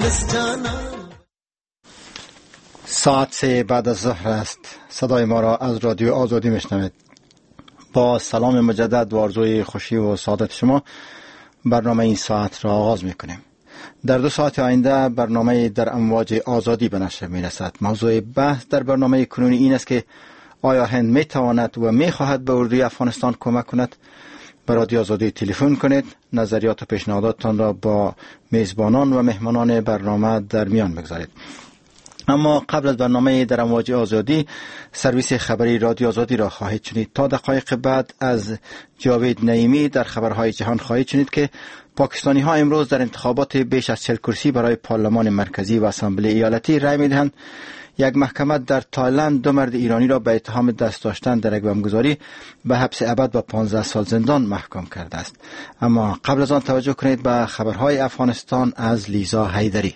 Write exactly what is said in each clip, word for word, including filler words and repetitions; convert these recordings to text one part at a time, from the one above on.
ساعت سه بعد از ظهر است. صدای ما را از رادیو آزادی میشنوید. با سلام مجدد و آرزوی خوشی و سعادت شما برنامه این ساعت را آغاز میکنیم. در دو ساعت آینده برنامه در امواج آزادی به نشر میرسد. موضوع بحث در برنامه کنونی این است که آیا هند میتواند و میخواهد به اردوی افغانستان کمک کند؟ به رادیو آزادی تلفن کنید. نظریات و پیشنهاداتتان را با میزبانان و مهمانان برنامه در میان بگذارید. اما قبل از برنامه در امواج آزادی، سرویس خبری رادیو آزادی را خواهید شنید. تا دقایق بعد از جاوید نعیمی در خبرهای جهان خواهید شنید که پاکستانی ها امروز در انتخابات بیش از چهل کرسی برای پارلمان مرکزی و اسامبله ایالتی رای می‌دهند. یک محکمه در تایلند دو مرد ایرانی را به اتهام دست داشتن در یک بمبگذاری به حبس ابد و پانزده سال زندان محکوم کرده است. اما قبل از آن توجه کنید به خبرهای افغانستان از لیزا حیدری.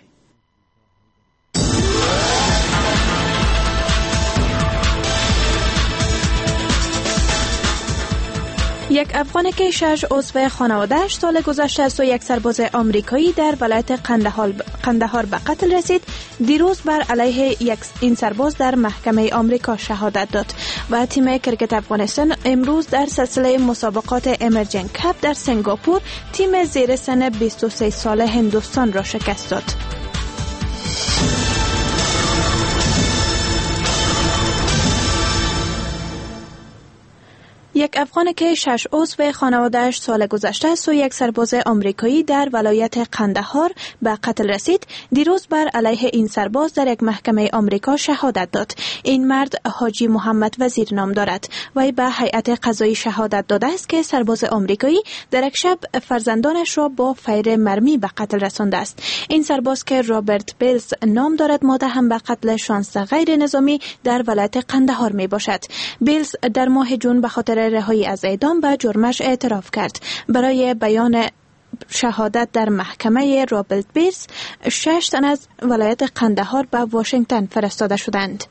یک افغان که شش عضو خانواده‌اش سال گذشته از سوی یک سرباز آمریکایی در ولایت قندهار به قتل رسید، دیروز بر علیه یک این سرباز در محکمه آمریکا شهادت داد و تیم کرکت افغانستان امروز در سلسله مسابقات امرجن کپ در سنگاپور تیم زیر سن بیست و سه ساله هندوستان را شکست داد. یک افغان که شش عضو خانواده‌اش سال گذشته از سوی یک سرباز آمریکایی در ولایت قندهار به قتل رسید، دیروز بر علیه این سرباز در یک محکمه آمریکا شهادت داد. این مرد حاجی محمد وزیر نام دارد. وی به هیئت قضایی شهادت داده است که سرباز آمریکایی در یک شب فرزندانش را با فیر مرمی به قتل رسانده است. این سرباز که رابرت بیلز نام دارد متهم به قتل شانزده غیر نظامی در ولایت قندهار می باشد. بیلز در ماه جون به خاطر رهایی از اعدام به جرمش اعتراف کرد. برای بیان شهادت در محکمه رابرت بیلز، شش تن از ولایت قندهار به واشنگتن فرستاده شدند.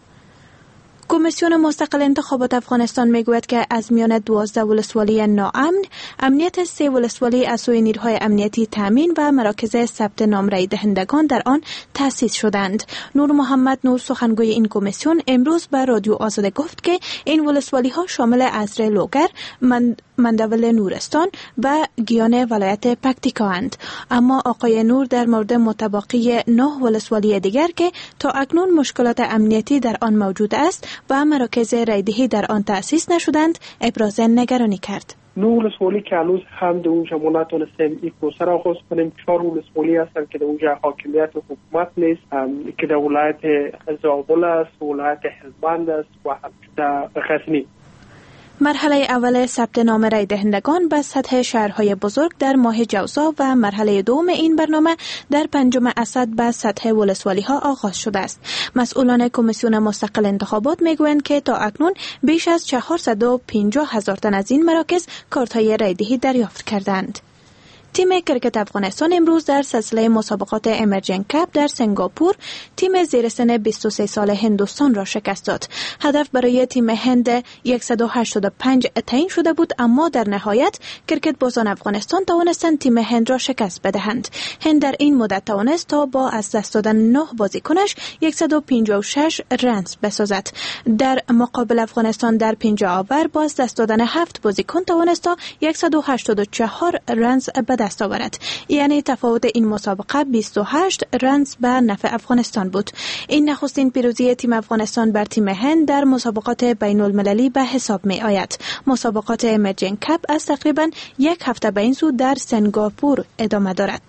کمیسیون مستقل انتخابات افغانستان میگوید که از میان دوازده ولسوالی ناامن، امنیت سه ولسوالی از سوی نیروهای امنیتی تامین و مراکز ثبت نام رای دهندگان در آن تأسیس شدند. نور محمد نور سخنگوی این کمیسیون امروز به رادیو آزاده گفت که این ولسوالی ها شامل ازره لوگر، مند مندول نورستان و گیان ولایت پکتیکا اند. اما آقای نور در مورد متبقی نه ولسوالی دیگر که تا اکنون مشکلات امنیتی در آن موجود است و مراکز رایدهی در آن تأسیس نشدند ابراز نگرانی کرد. نه ولسوالی که هنوز هم در اونجا ما نتونستیم این پروسه را آغاز کنیم. چهار ولسوالی هستن که در اونجا حاکمیت و حکومت نیست، که در ولایت زابل است، ولایت هلمند است و در غزنی. مرحله اول ثبت نام رای دهندگان به سطح شهرهای بزرگ در ماه جوزا و مرحله دوم این برنامه در پنجم اسد به سطح ولسوالی ها آغاز شده است. مسئولان کمیسیون مستقل انتخابات میگویند که تا اکنون بیش از چهارصد و پنجاه هزار تن از این مراکز کارت های رای دهی دریافت کردند. تیم کرکت افغانستان امروز در سلسله مسابقات امرجن کپ در سنگاپور تیم زیر سن بیست و سه ساله هندوستان را شکست داد. هدف برای تیم هند صد و هشتاد و پنج تعیین شده بود، اما در نهایت کرکت بازان افغانستان توانستند تیم هند را شکست بدهند. هند در این مدت توانست تا با از دست دادن نه بازیکنش صد و پنجاه و شش رنز بسازد. در مقابل افغانستان در پنجاه آور با از دست دادن هفت بازیکن توانست تا صد و هشتاد و چهار رنز دست آورد. یعنی تفاوت این مسابقه بیست و هشت رنز به نفع افغانستان بود. این نخستین پیروزی تیم افغانستان بر تیم هند در مسابقات بین المللی به حساب می آید. مسابقات امرجن کپ از تقریبا یک هفته به این سو در سنگاپور ادامه دارد.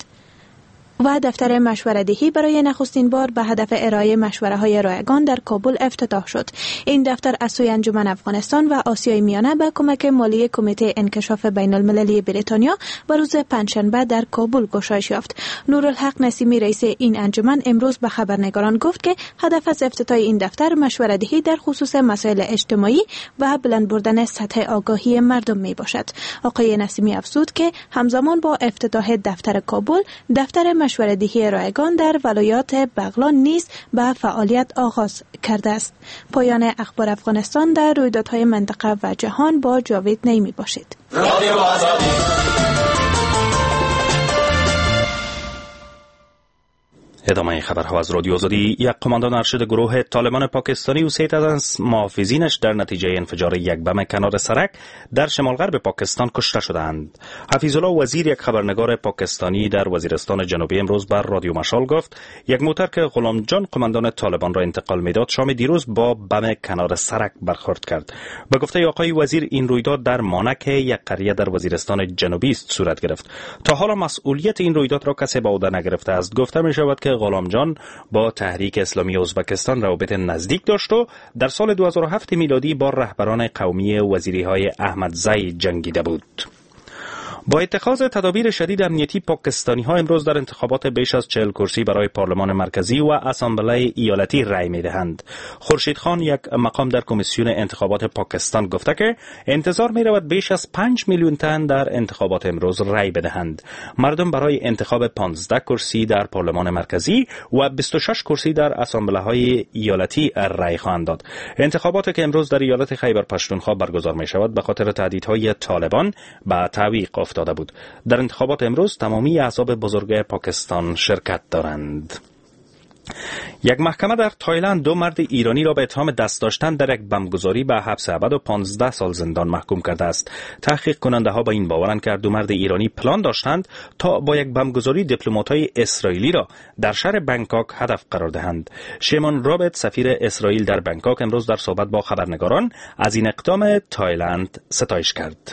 و دفتر مشوره‌دهی برای نخستین بار به هدف ارائه مشوره‌های رایگان در کابل افتتاح شد. این دفتر از سوی انجمن افغانستان و آسیای میانه به کمک مالی کمیته انکشاف بین المللی بریتانیا به روز پنجشنبه در کابل گشایش یافت. نورالحق نسیمی رئیس این انجمن امروز به خبرنگاران گفت که هدف از افتتاح این دفتر مشوره‌دهی در خصوص مسائل اجتماعی و بلند بردن سطح آگاهی مردم می باشد. آقای نسیمی افزود که همزمان با افتتاح دفتر کابل، دفتر مشوره‌دهی رایگان در ولایات بغلان نیز به فعالیت آغاز کرده است. پایان اخبار افغانستان در رویدادهای منطقه و جهان با جاوید نعیمی باشید. ادامه خبرها از رادیو آزادی. یک قماندان ارشد گروه طالبان پاکستانی و سه تن از محافظینش در نتیجه انفجار یک بم کنار سرک در شمال غرب پاکستان کشته شدند. حفیظ الله وزیر، یک خبرنگار پاکستانی در وزیرستان جنوبی، امروز بر رادیو مشال گفت یک موتر که غلام جان قماندان طالبان را انتقال میداد شام دیروز با بم کنار سرک برخورد کرد. به گفته آقای وزیر این رویداد در مانک، یک قریه در وزیرستان جنوبی است صورت گرفت. تا حالا مسئولیت این رویداد را کسی به عهده نگرفته است. گفته می شود که غلام جان با تحریک اسلامی ازبکستان روابط نزدیک داشت و در سال دو هزار و هفت میلادی با رهبران قومی وزیری‌های احمدزی جنگیده بود. با اتخاذ تدابیر شدید امنیتی، پاکستانی ها امروز در انتخابات بیش از چهل کرسی برای پارلمان مرکزی و اسامبله ایالتی رای می دهند. خورشید خان، یک مقام در کمیسیون انتخابات پاکستان، گفته که انتظار می رود بیش از پنج میلیون تن در انتخابات امروز رای بدهند. مردم برای انتخاب پانزده کرسی در پارلمان مرکزی و بیست و شش کرسی در اسامبله های ایالتی رای خواهند داد. انتخابات که امروز در ایالت خیبر پختونخوا برگزار می شود به خاطر تهدیدهای طالبان به تعویق افتاده بود. در انتخابات امروز تمامی احزاب بزرگ پاکستان شرکت دارند. یک محکمه در تایلند دو مرد ایرانی را به اتهام دست داشتن در یک بمبگذاری به حبس ابد و پانزده سال زندان محکوم کرده است. تحقیق کننده ها با این باورند که دو مرد ایرانی پلان داشتند تا با یک بمبگذاری دیپلمات‌های اسرائیلی را در شهر بنکاک هدف قرار دهند. شیمون رابرت، سفیر اسرائیل در بنکاک، امروز در صحبت با خبرنگاران از این اقدام تایلند ستایش کرد.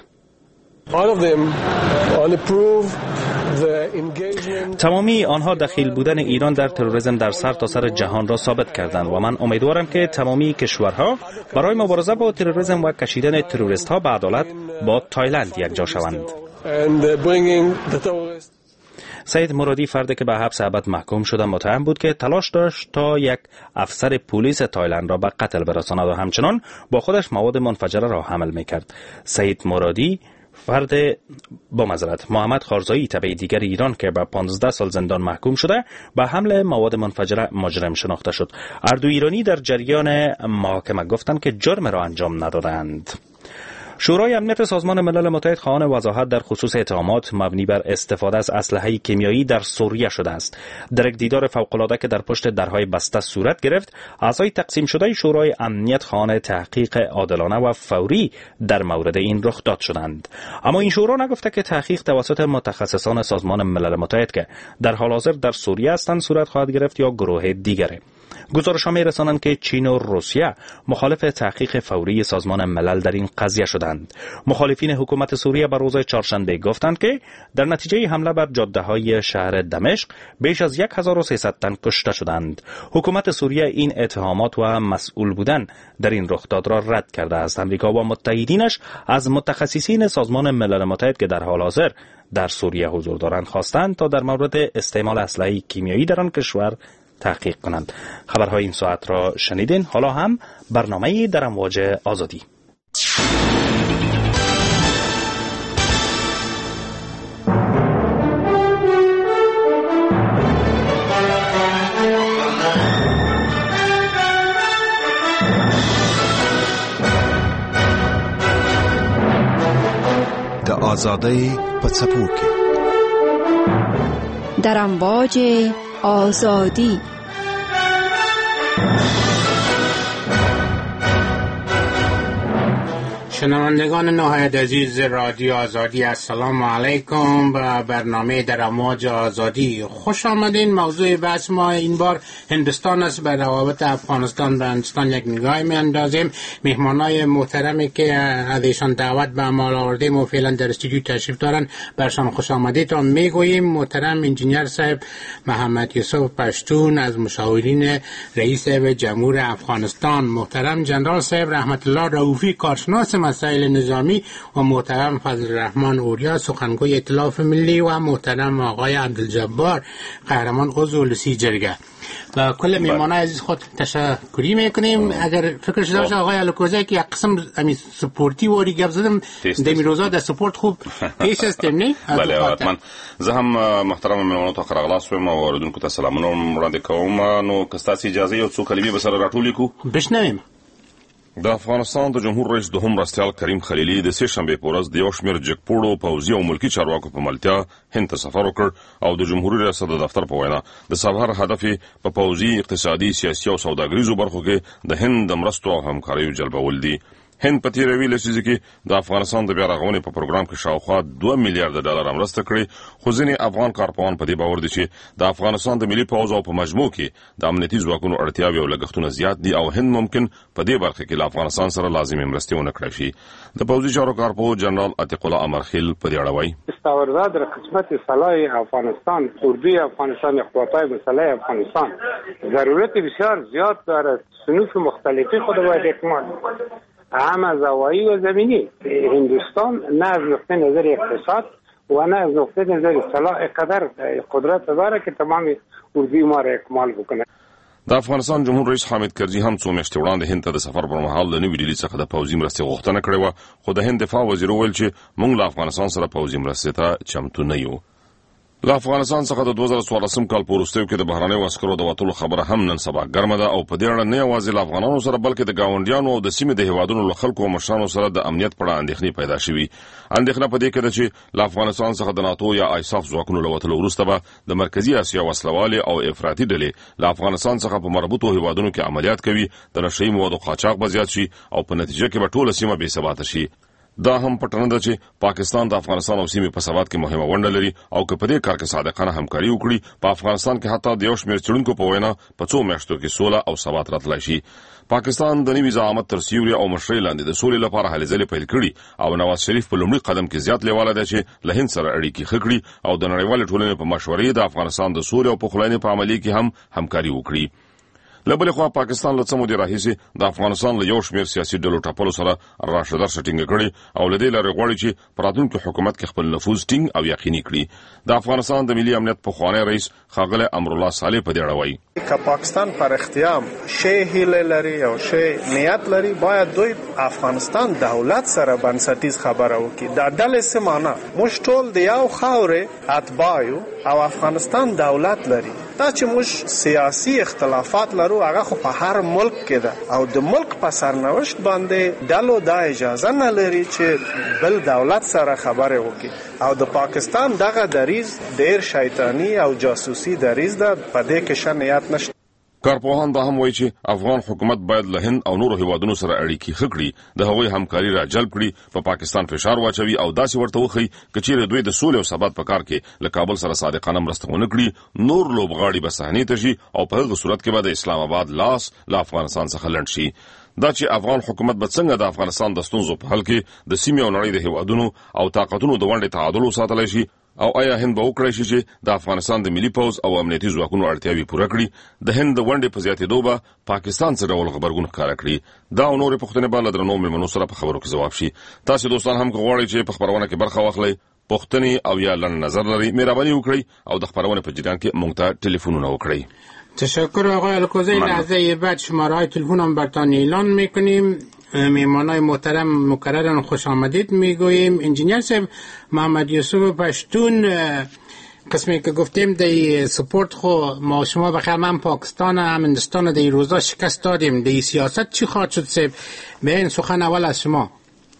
تمامی آنها دخیل بودن ایران در تروریسم در سرتاسر جهان را ثابت کردند و من امیدوارم که تمامی کشورها برای مبارزه با تروریسم و کشیدن تروریست ها به عدالت با تایلند یکجا شوند. سید مرادی، فردی که به حبس ابد محکوم شده، متهم بود که تلاش داشت تا یک افسر پلیس تایلند را به قتل برساند و همچنان با خودش مواد منفجره را حمل می‌کرد. سید مرادی فرد با معذرت محمد خارزایی، تبع دیگر ایران که به پانزده سال زندان محکوم شده، به حمل مواد منفجره مجرم شناخته شد. هر دو ایرانی در جریان محاکمه گفتند که جرم را انجام ندادند. شورای امنیت سازمان ملل متحد خواهان وضاحت در خصوص اتهامات مبنی بر استفاده از اسلحه کیمیایی در سوریه شده است. در یک دیدار فوق‌العاده که در پشت درهای بسته صورت گرفت، اعضای تقسیم شده شورای امنیت خواهان تحقیق عادلانه و فوری در مورد این رخداد شدند. اما این شورا نگفته که تحقیق توسط متخصصان سازمان ملل متحد که در حال حاضر در سوریه هستند صورت خواهد گرفت یا گروه دیگری. گزارش‌ها می‌رسانند که چین و روسیه مخالف تحقیق فوری سازمان ملل در این قضیه شدند. مخالفین حکومت سوریه بر روز چهارشنبه گفتند که در نتیجه حمله بر جاده‌های شهر دمشق بیش از هزار و سیصد تن کشته شدند. حکومت سوریه این اتهامات و مسئول بودن در این رخداد را رد کرده است. امریکا و متحدینش از متخصصین سازمان ملل متحد که در حال حاضر در سوریه حضور دارند خواستند تا در مورد استعمال اسلحه کیمیایی در آن کشور تحقیق کنند. خبرهای این ساعت را شنیدین. حالا هم برنامه در امواج آزادی. د آزادی په څپو کې در امواج آزادی. شنوندگان نهایت عزیز رادیو آزادی، السلام علیکم. به برنامه در امواج آزادی خوش آمدین. موضوع بحث ما این بار هندوستان است. به روابط افغانستان و هندوستان یک نگاهی میاندازیم. مهمانای محترمی که از ایشان دعوت به عمل آوردیم و فعلا در استودیو تشریف دارن، برشان خوش آمدیتان میگوییم. محترم انجینیر صاحب محمد یوسف پشتون از مشاورین رئیس جمهور افغانستان، محترم جنرال صاحب رحمت الله رؤوفی کارشناس مسائل نظامی و محترم فضل الرحمن اوریا سخنگوی ائتلاف ملی و محترم آقای عبدالجبار قهرمان عضو لسی جرگه. و کل میهمانای عزیز خود تشکری میکنیم. اگر فکر شده باشه آقای الکوزی که یک قسم امی سپورتی وری گپ زدم دمی روزا د سپورت خوب پیش است نه؟ بله حتما. زه هم محترم میهمانانو ته خراغلاس وم او اوریدونکو ته سلامونه وړاندې کوم. نو که تاسو اجازه یو څو کلمې به سره راټولې کو بشنویم. د افغانستان د جمهور رئیس دوهم مرستیال کریم خلیلي د سه شنبه په ورځ د یو شمېر جګپوړو پوځي او ملکی چارواکو په ملتیا هند ته سفر وکړ او د جمهوریت ریاست د دفتر په وینا د سفر هدف په پوځي، اقتصادي، سیاسي او سوداګریزو برخو کې د هند د مرستو او همکاریو جلبول دي. هند په تیره ویلې لسیزه کې د افغانستان د بیا رغونې په پروګرام کې شاوخوا دوه میلیارډ ډالر مرسته کړې، خو ځینې افغان کارپوهان په دې باور دي چې د افغانستان د ملي پوځ او په مجموع کې د امنیتي ځواکونو اړتیاوې او لګښتونه زیات دي او هند ممکن په دې برخه کې له افغانستان سره لازمي مرستې ونه کړي شي. د پوځي چارو کارپوه جنرال عتیق الله امرخیل په دې اړه وایي: استورداد در قسمت صلاح افغانستان، اردوی افغانستان، قواتای مسلح افغانستان ضرورت بسیار زیاد دارد. صنوف مختلفی خود باید اکمال هم از هوایی و زمینی. هندوستان نه از نقطه نظر اقتصاد و نه از نقطه نظر سلاح قدر قدرت داره که تمام اردوی ما را اکمال بکنه. د افغانستان جمهور رئیس حامد کرزي هم څو میاشتې وړاندې هند ته د سفر پر مهال د نوې ډیلي څخه د پوځي مرستې غوښتنه کړې وه، خو د هند دفاع وزیر وویل چې موږ له افغانستان سره پوځي مرستې ته چمتو نه یو. له افغانستان څخه د دوه زره څوارلسم کال په وروستیو کې د بهرنیو عسکرو د وتلو خبره هم نن سبا ګرمه ده او په دې اړه نه یوازې له افغانانو سره بلکې د ګاونډیانو او د سیمې د هیوادونو له خلکو او مشرانو سره د امنیت په اړه اندېښنې پیدا شوي. اندېښنه په دې کې ده چې له افغانستان څخه د ناتو یا آیساف ځواکونو له وتلو وروسته به د مرکزي اسیا وسلوالې او افراطي ډلې له افغانستان څخه په مربوطو هیوادونو کې عملیات کوي، د نشهیي موادو قاچاق به زیات شي او په نتیجه کې به ټوله سیمه بې ثباته شي. دا هم پټنه ده چې پاکستان د افغانستان او سیمې په ثبات کې مهمه ونډه لري او که په دې کار کې صادقانه همکاري وکړي، په افغانستان کې حتی د یو شمېر څېړونکو په وینا په څو میاشتو کې سوله او ثبات راتلای شي. پاکستان د نوي زعامت تر سیوري او مشرۍ لاندې د سولې لپاره هلې ځلې پیل کړي او نواز شریف په لومړي قدم کې زیات لیواله دی چې له هند سره اړیکې ښه کړي او د نړیوالې ټولنې په مشورې د افغانستان د سولې او پخلاینې په عملي کې هم همکاري وکړي. له بلې خوا پاکستان له څه مودې راهیسې د افغانستان له یو شمېر سیاسي ډلو ټاپلو سره راشه درشه ټینګه کړې او له دې لارې غواړي چې په راتلونکي حکومت کې خپل نفوذ ټینګ او یقیني کړي. د افغانستان د ملي امنیت پخوانی رئیس ښاغلی امرالله صالح په دې اړه وایي: که پاکستان پر اختیام شی هیله لري او شی نیت لري، باید دوی افغانستان دولت سره بنسټیز خبره وکړي. دا ډلې څه معنا؟ موږ ټول د یو خاورې اتباع یو او افغانستان دولت لري. دا چې موږ سیاسي اختلافات لرو هغه خو په هر ملک کې ده او د ملک په سرنوشت باندې ډلو دا اجازه نه لري چې بل دولت سره خبرې وکړي او د پاکستان دغه دریز ډېر شیطانی او جاسوسي دریز ده، په دې کې ښه نیت نشته. کارپوهان دا هم وایي چې افغان حکومت باید له هند او نورو هیوادونو سره اړیکې ښه کړي، د هغوی همکاري را جلب کړي، په پاکستان فشار واچوي او داسې ورته وښيي که چیرې دوی د سولې او ثبات په کار کې له کابل سره صادقانه مرسته ونه کړي، نور لوبغاړي به صحنې ته شي او په هغه صورت کې به د اسلام آباد لاس له افغانستان څخه لنډ شي. دا چې افغان حکومت به څنګه د افغانستان د ستونزو په حل کې د سیمې او نړۍ د هیوادونو او طاقتونو د ونډې تعادل وساتلی شي او آیا هند به وکړی شي چې د افغانستان د ملي پوځ او امنیتي ځواکونو اړتیاوې پوره کړي، د هند د ونډې په زیاتېدو به پاکستان څه ډول غبرګون ښکاره کړي؟ دا او نورې پوښتنې به له درنو مېلمنو سره په خبرو کې ځواب شي. تاسې دوستان هم که غواړئ چې په خپرونه کې برخه واخلئ، پوښتنې او یا لنډ نظر لرئ، مهرباني وکړئ او د خپرونې په جریان کې موږ ته ټلیفونونه وکړئ. تشکر آقای الکوزی. لحظه بعد شماره‌های تلفن هم براتون اعلان میکنیم. میمانای محترم مکررن خوش آمدید میگوییم. انجینیر صاحب محمد یوسف پشتون، قسمی که گفتیم دی سپورت خو ما شما بخیر من پاکستان هم هندوستان دی روزا شکست دادیم، دی سیاست چی خواهد شد صاحب؟ به این سخن اول از شما.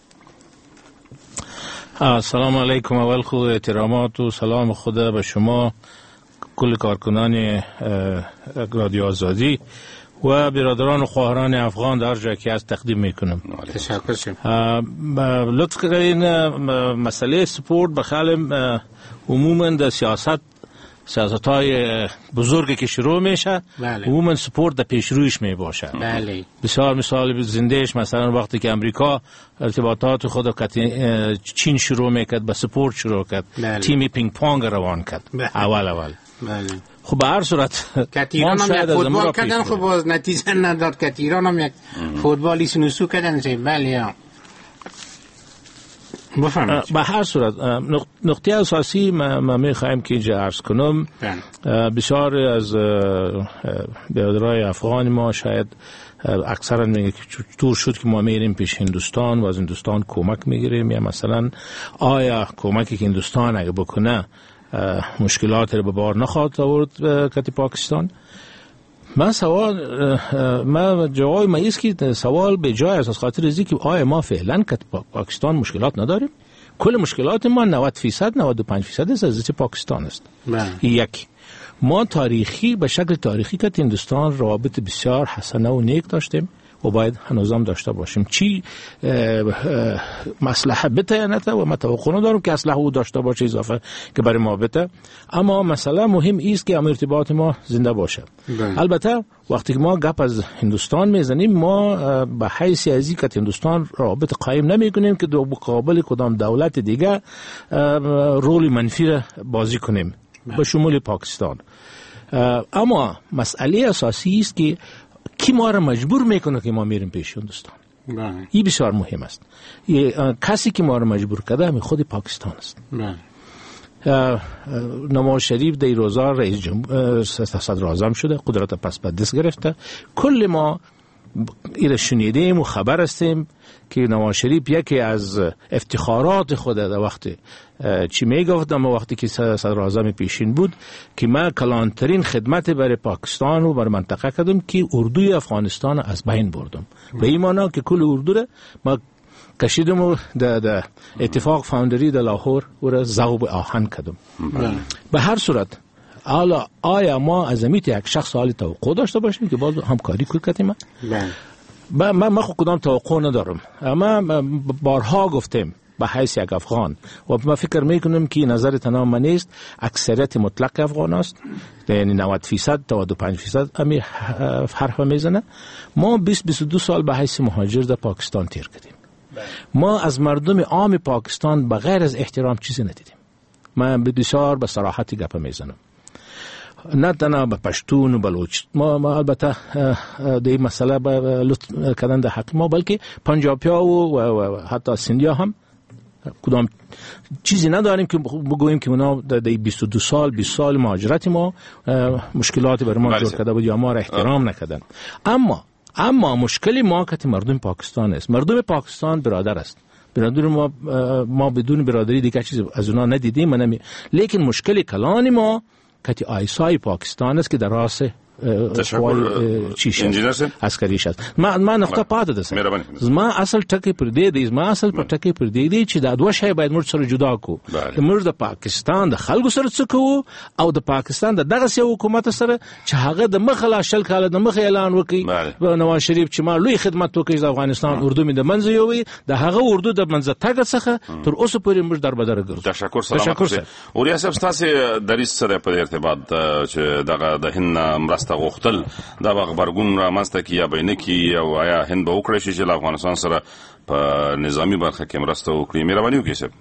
السلام علیکم. اول خو احترامات و سلام خدا به شما کل کارکنان رادیو آزادی و برادران و خواهران افغان در جای که از تقدیم میکنم. تشکر شما. لطف کردین مسئله سپورت بخیال عموما در سیاست سیاست های بزرگی که شروع میشه عموما سپورت در پیشرویش می باشه. بله. بسیار مثال زندهش مثلا وقتی که امریکا ارتباطات خود چین شروع میکرد به سپورت شروع کرد، تیمی پینگ پونگ روان کرد. بله. اول اول. بله. خب به هر صورت کتیران هم یک فوتبال کردن، خب باز نتیجه نداد. کتیران هم یک فوتبالی سنوسو کردن. بله. به هر صورت نقطه اساسی ما میخوایم که اینجا عرض کنم، بسیار از برادرای افغان ما شاید اکثرا میگه که طور شد که ما میریم پیش هندوستان و از هندوستان کمک میگیریم، یا مثلا آیا کمکی که هندوستان اگه بکنه مشکلات رو به بار نخواهد آورد کتی پاکستان؟ من سوال من جواب ما است که سوال به جای است، از خاطر ازی که آیا ما فعلا که پاکستان مشکلات نداریم؟ کل مشکلات ما نود فیصد نود و پنج فیصد است از پاکستان است. یک، ما تاریخی به شکل تاریخی که هندوستان روابط بسیار حسنه و نیک داشتیم و باید هنوزم داشته باشیم. چی مصلحه بته یا نته و ما توقع ندارم که اصلح او داشته باشه اضافه که برای ما بته، اما مسئله مهم است که ارتباط ما زنده باشه. بله. البته وقتی که ما گپ از هندوستان میزنیم ما به حیث ازی که هندوستان روابط قایم نمی کنیم که در مقابل کدام دولت دیگه رول منفی بازی کنیم به شمول پاکستان. اما مسئله اساسی است که کی ما را مجبور میکنه که ما میریم پیش هندوستان. این بسیار مهم است. کسی که ما را مجبور کرده همین خود پاکستان است. نواز شریف در روزا رئیس جمهور صدر اعظم شده، قدرت پس به دست گرفته. کل ما ایره شنیدیم و خبر هستیم که نواز شریف یکی از افتخارات خود در وقت چی میگفتم وقتی که صدر اعظم پیشین بود که من کلانترین خدمت برای پاکستان و برای منطقه کردم که اردوی افغانستان از بین بردم. به این معنی که کل اردو را ما کشیدم و در اتفاق فاوندری در لاهور و را ذوب آهن کردم. به هر صورت حالا آیا ما از امیت یک شخص حالی توقع داشته باشیم که باز همکاری کنیم؟ من من خود کدام توقع ندارم، اما بارها گفتیم به حیث یک افغان و ما فکر میکنم که نظر تمام من نیست، اکثریت مطلق افغان است، یعنی نود فیصد تا نود و پنج فیصد امی حرف میزنه. ما بیست بیست و دو سال به حیث مهاجر در پاکستان تیر کردیم. ما از مردم عام پاکستان بغیر از احترام چیزی ندیدیم. من بسیار به صراحت گپ میزنم، نه تنها به پشتون و بلوچ. ما, ما البته در این مسئله به لطف کردن در حق ما، بلکه پنجابیا و, و, و حتی سندیا هم کدام چیزی نداریم که بگوییم که اونا در بیست و دو سال بیست سال مهاجرت ما مشکلات برای ما جور کرده بود یا ما را احترام نکردن. اما اما مشکلی ما که مردم پاکستان است. مردم پاکستان برادر است. برادر ما ما بدون برادری دیگه چیز از اونا ندیدیم. نمی... لیکن مشکل کلان ما که آیسای پاکستان است که در راس تشکر چیش عسکریش است. ما ما نقطه پاته ده ما اصل ټکی پر دې دی ما اصل پر ټکی پر دې دی چې دا دوه شی باید موږ سره جدا کو. موږ د پاکستان د خلکو سره څه کوو او د پاکستان د دغه سي حکومت سره چې هغه د مخلا شل کاله د مخ اعلان وکړي نواز شریف چې ما لوی خدمت وکړي د افغانستان اردو می د منځ یوي د هغه اردو د منځ تګ څخه تر اوسه پورې موږ در بدر ګرځو. تشکر سلام. اوریا صاحب تاسو د ریس سره په ارتباط چې دغه د هند مرسته غوښتل دا خبرګون را ماسته کی یا بینه کی او آیا هند به وکړي چې افغانستان سره په نظامی برخه کې مرسته وکړي؟ مهرباني وکړئ صاحب.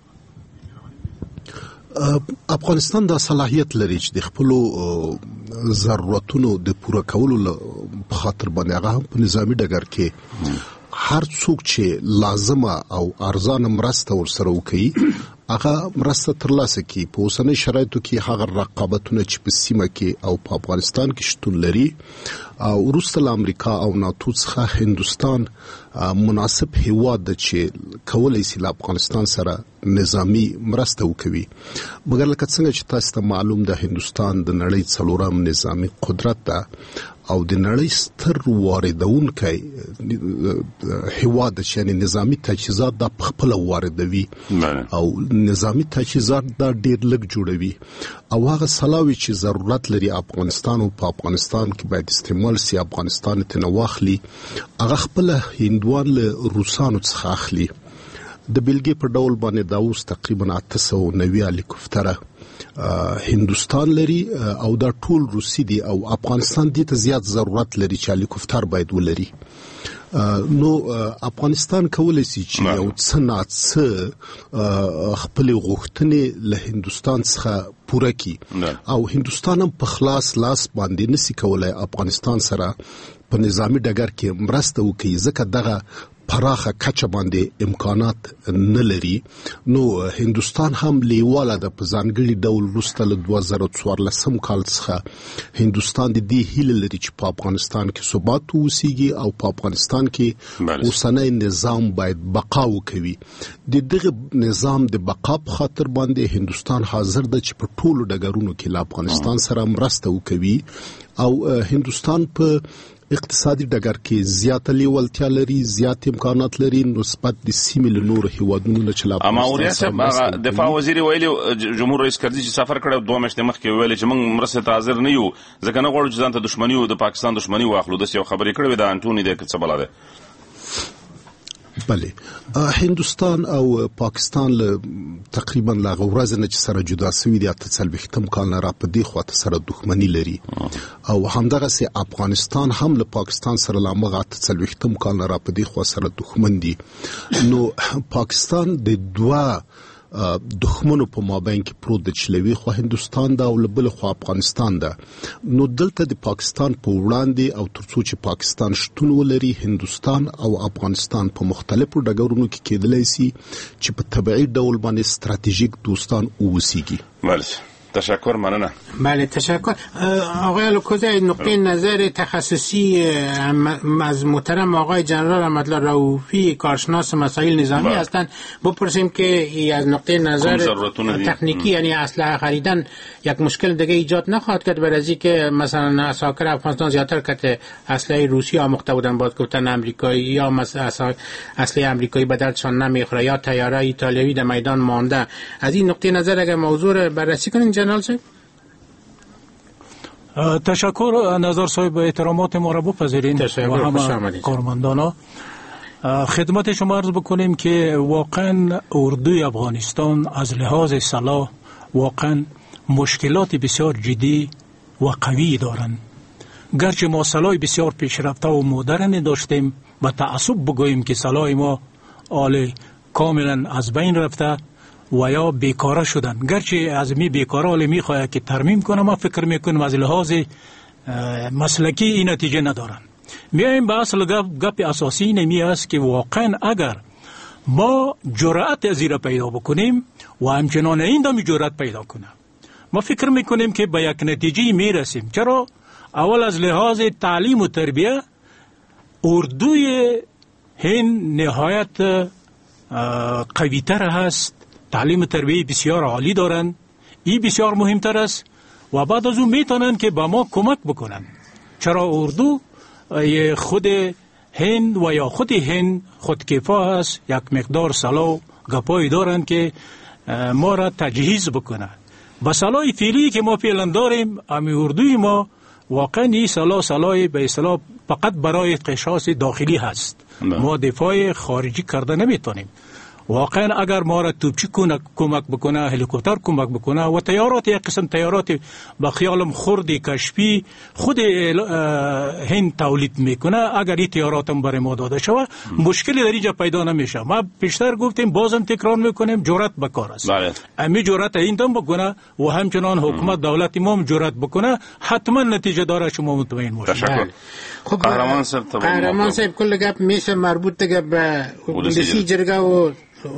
افغانستان دا صلاحیت لري چې د خپل ضرورتونو د پوره کولو په خاطر باندې هغه هم په نظامی ډګر کې هر څوک چې لازمه او ارزانه مرسته ورسره وکړي هغه مرسته ترلاسه کړي. په اوسنۍ شرایطو کې هغه رقابتونه چې په سیمه کې او په افغانستان کې شتون لري او وروسته له امریکا او ناتو څخه هندوستان مناسب هیواد ده چې کولای شي له افغانستان سره نظامی مرسته وکړي. مګر لکه څنګه چې تاسو ته معلوم ده هندوستان د نړۍ څلورم نظامی قدرت ده او د نړۍ ستر واردونکی هیواد ده چې نظامی تجهیزات د خپل واردوي او نظامی تجهیزات دا ډیر لږ جوړوي او هغه سلاوي چې ضرورت لري افغانستان او په افغانستان کې باید استعمال سي افغانستان ته نو واخلي هغه خپل هندوان له روسانو څخه اخلي. د بلګې په ډول باندې دا اوس تقریبا اته سوه او نوي هلیکوپټره هندوستان لري او دا ټول روسي دي او افغانستان دې ته زیات ضرورت لري چې هلیکوپټر باید ولري. نو افغانستان کولای شي چې یو څه نه څه خپل غوښتنې له هندوستان څخه پوره کړي او هندوستان هم په خلاص لاس باندې نشي کولای افغانستان سره په نظامی ډګر کې مرسته وکړي ځکه دغه پراخه کچه باندې امکانات نه لري. نو هندوستان هم لیواله د ځانګړي ډول وروسته له دوه زره څوارلسم کال څخه هندوستان د دې هیله لري چې په افغانستان کې ثبات اوسېږي او په افغانستان کې اوسنی نظام باید بقا وکړي. د دغه نظام د بقا په خاطر باندې هندوستان حاضر ده چې په ټولو ډګرونو کې له افغانستان سره مرسته وکړي او هندستان په اقتصادي ډګر کې زیاته لیوالتیا لري، زیات امکانات لري نسبت د سیمې له نورو هیوادونو نه چلا. اما اوریا صاحب دفاع وزیر ویلي جمهور رئیس کرزي چې سفر کړو دوه میاشتې مخکې ویلي چې موږ مرسته ته حاضر نه یو ځکه نه غواړو چې ځان ته دښمني او د پاکستان دښمني واخلو. د یو خبرې کړې د انټونی د څه بل ده. بله هندوستان او پاکستان له تقریبا لا غورز نه چې سره جدا شوی دي اته څلوېښتم کال نه را په دې خواته سره دښمنی لري او همدغه سي افغانستان هم له پاکستان سره لا مغه اته څلوېښتم کال نه را په دې خوا سره دښمن دي. نو پاکستان د دوه دښمنو په مابین کې پروت د چلوي خو هندوستان دا او بل خو افغانستان دا. نو دلته د پاکستان په وړاندې او ترڅو چې پاکستان شتون ولري هندوستان او افغانستان په مختلفو ډګرونو کې کېدلای شي چې په طبيعي ډول باندې ستراتیژیک دوستان اوسيږي. بله تشکر، مننه. بله تشکر. آقای الکوزی نقطه نظر تخصصی از محترم آقای جنرال احمدالله رؤوفی کارشناس مسائل نظامی هستند بپرسیم که از نقطه نظر تکنیکی یعنی اسلحه خریدن یک مشکل دیگه ایجاد نخواهد کرد برای از اینکه مثلا اساکر افغانستان زیادتر که اسلحه روسی آموخته بودن باز گفتن امریکایی یا مثلا اسلحه امریکایی به دردشان نمیخوره یا طیاره ایتالیایی در میدان مانده. از این نقطه نظر اگر موضوع بررسی کنین جنرال صاحب. تشکر نظر صاحب، احترامات ما را بپذیرین و همه کارمندانا. خدمت شما عرض بکنیم که واقعا اردوی افغانستان از لحاظ سلاح واقعا مشکلات بسیار جدی و قوی دارند. گرچه ما سلاح بسیار پیشرفته و مدرن داشتیم و تعصب بگوییم که سلاح ما آل کاملا از بین رفته و یا بیکاره شدن، گرچه از می بیکاره حالی می خواهد که ترمیم کنم، ما فکر میکنم از لحاظ مسلکی این نتیجه ندارن. میایم به اصل گپ گپ اساسی نمی است که واقعا اگر ما جرأت از این را پیدا بکنیم و همچنان این دمی جرأت پیدا کنیم ما فکر میکنیم که به یک نتیجه میرسیم. چرا؟ اول از لحاظ تعلیم و تربیه اردوی هند نهایت قویتر هست، تعلیم تربیه بسیار عالی دارند، این بسیار مهمتر است و بعد از اون میتونن که با ما کمک بکنن. چرا اردو خود هند و یا خود هند خودکفا هست، یک مقدار سلاح گپایی دارند که ما را تجهیز بکنن. با سلاح فعلی که ما فعلا داریم امی اردوی ما واقعا این سلاح سلاح به اصطلاح فقط برای قشاس داخلی هست، ما دفاع خارجی کرده نمیتونیم. واقعا اگر ما را توپچی کمک بکنه، هلیکوپتر کمک بکنه و تیارات یک قسم تیارات با خیالم خردی کشفی خود هند تولید میکنه، اگر این تیارات هم برای ما داده شوه مشکلی در اینجا پیدا نمیشه. ما پیشتر گفتیم بازم تکرار میکنیم جرأت بکار است. امی جرأت این دم بکنه و همچنان حکومت دولت ما هم جرأت بکنه حتما نتیجه داره، شما مطمئن باشید. تشکر. خب قهرمان صاحب کل گپ میشه مربوط دیگه به انگلیسی جرگه و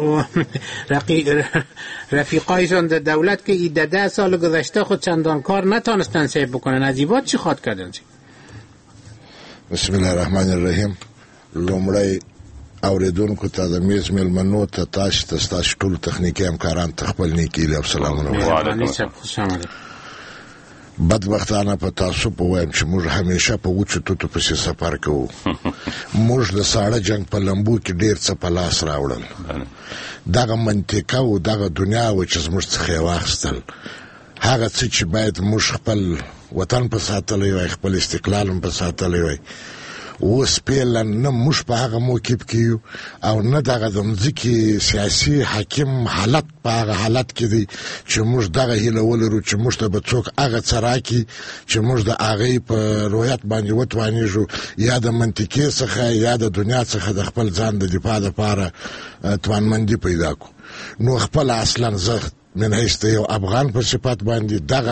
رفیقایشان در دولت که ایده ده سال گذشته خود چندان کار نتانستن سیب بکنن. از ایواد چی خواد کردن؟ بسم الله الرحمن الرحیم. لومړی اوریدونکو ته د میز مېلمنو ته تاسو ته ستاسو ټول تخنیکي همکاران ته خپل نیکي له سلامونه وایم. بدبختانه په تاسو په وایم چې موږ همیشه په وچو توتو پسې سفر کوو. موږ د ساړه جنگ په لمبو کې ډیر څه په لاس راوړل. دغه منطقه او دغه دنیا و چې زموږ څخه یې واخیستل، هغه څه چې باید موږ خپل وطن په ساتلی وای، خپل استقلال هم په ساتلی وای، اوس فعلا نه موږ په هغه موقف کې یو او نه دغه د مځکې سیاسي حاکم حالت په هغه حالت کې دی چې موږ دغه هیله ولرو چې موږ ته به څوک هغه څه راکړي چې موږ د هغې په رویت باندې وتوانېږو، یا د منطقې څخه یا د دنیا څخه د خپل ځان د دفاع دپاره توانمندي پیدا کړو. نو خپل اصلا زه من حیث د یو افغان په صفت باندې دغه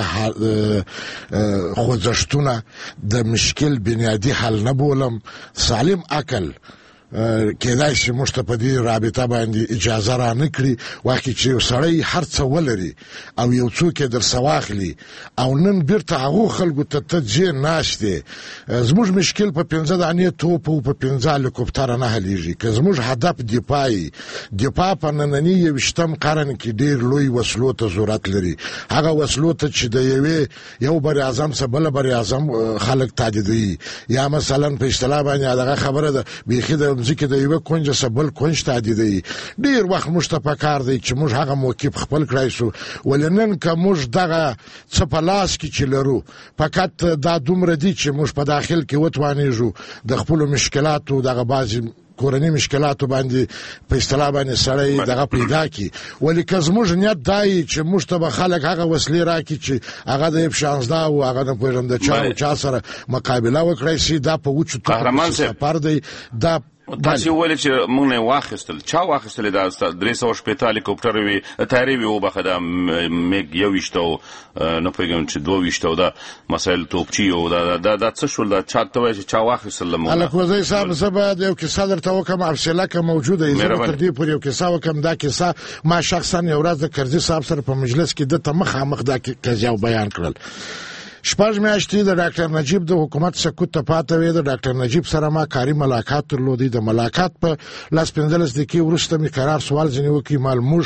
خوځښتونه د مشکل بنیادي حل نه بولم. سالم عقل کېدای شي موږ ته په دې رابطه باندې اجازه را نه کړي واکې چې یو سړی هر څه ولري او یو څوک یې در سواخلي او نن بیرته هغو خلکو ته ته ځې ناست دی. زموږ مشکل په پنځه دانې توپ او په پنځه هلیکوپټره نه حلیږي. که زموږ هدف دفاع وي، دفاع په ننني یویشتم قرن کې ډېر لوی وسلو ته ضرورت لري. هغه وسلو ته چې د یوې یو بر اعظم څخه بله بر اعظم خلک تهدیدوي، یا مثلا په اصطلاح باندې دغه خبره ده بیخي د ځکه د یو کونج سبل کونج تهدیدوي. ډیر وخت موږ ته پکار دی چې موږ هغه موقف خپل کړای شو، ولنن که موږ دغه څه په لاس کې چې لرو فقط دا دومره دي چې موږ په داخل کې وتوانیږو د خپلو مشکلاتو دغه بعضې کورنی مشکلاتو باندې په اصطلاح باندې سړی دغه پیدا کی. ولی که زموږ نیت دای چې موږ ته به خلک هغه وسلې راکړي چې هغه د اف شانزده او هغه نه پوهېږم د چا چا سره مقابله وکړی شي، دا په وچو قهرمان سفر دی. دا تاسو ویل چې موږ نه واخیستل، چا واخیستل؟ دا درې سوه شپېته هلیکوپټرې وي، طیارې وي، وبخښه دا میګ یوویشت او نه پوهېږم چې دوه ویشت او دا مسایل توپچي او دا دا څه شول؟ دا چا ته وایي چې چا واخیستل؟ هلک وزیر صاحب زه باید یو کیسه درته وکړم، حوصله که موجوده وي زه به تر دې پورې یو کیسه وکړم. دا کیسه ما شخصا یو ورځ د کرزي صاحب سره په مجلس کې ده ته مخامخ دا قضیه بیان کړل. شپږ میاشتې د ډاکټر نجیب د حکومت سکوت ته پاته وې. د ډاکټر نجیب سره ما کاري ملاقات درلودی. د ملاقات په لاس پنځلس دقیقې وروسته مې قرار سوال ځینې وکړي، مال موږ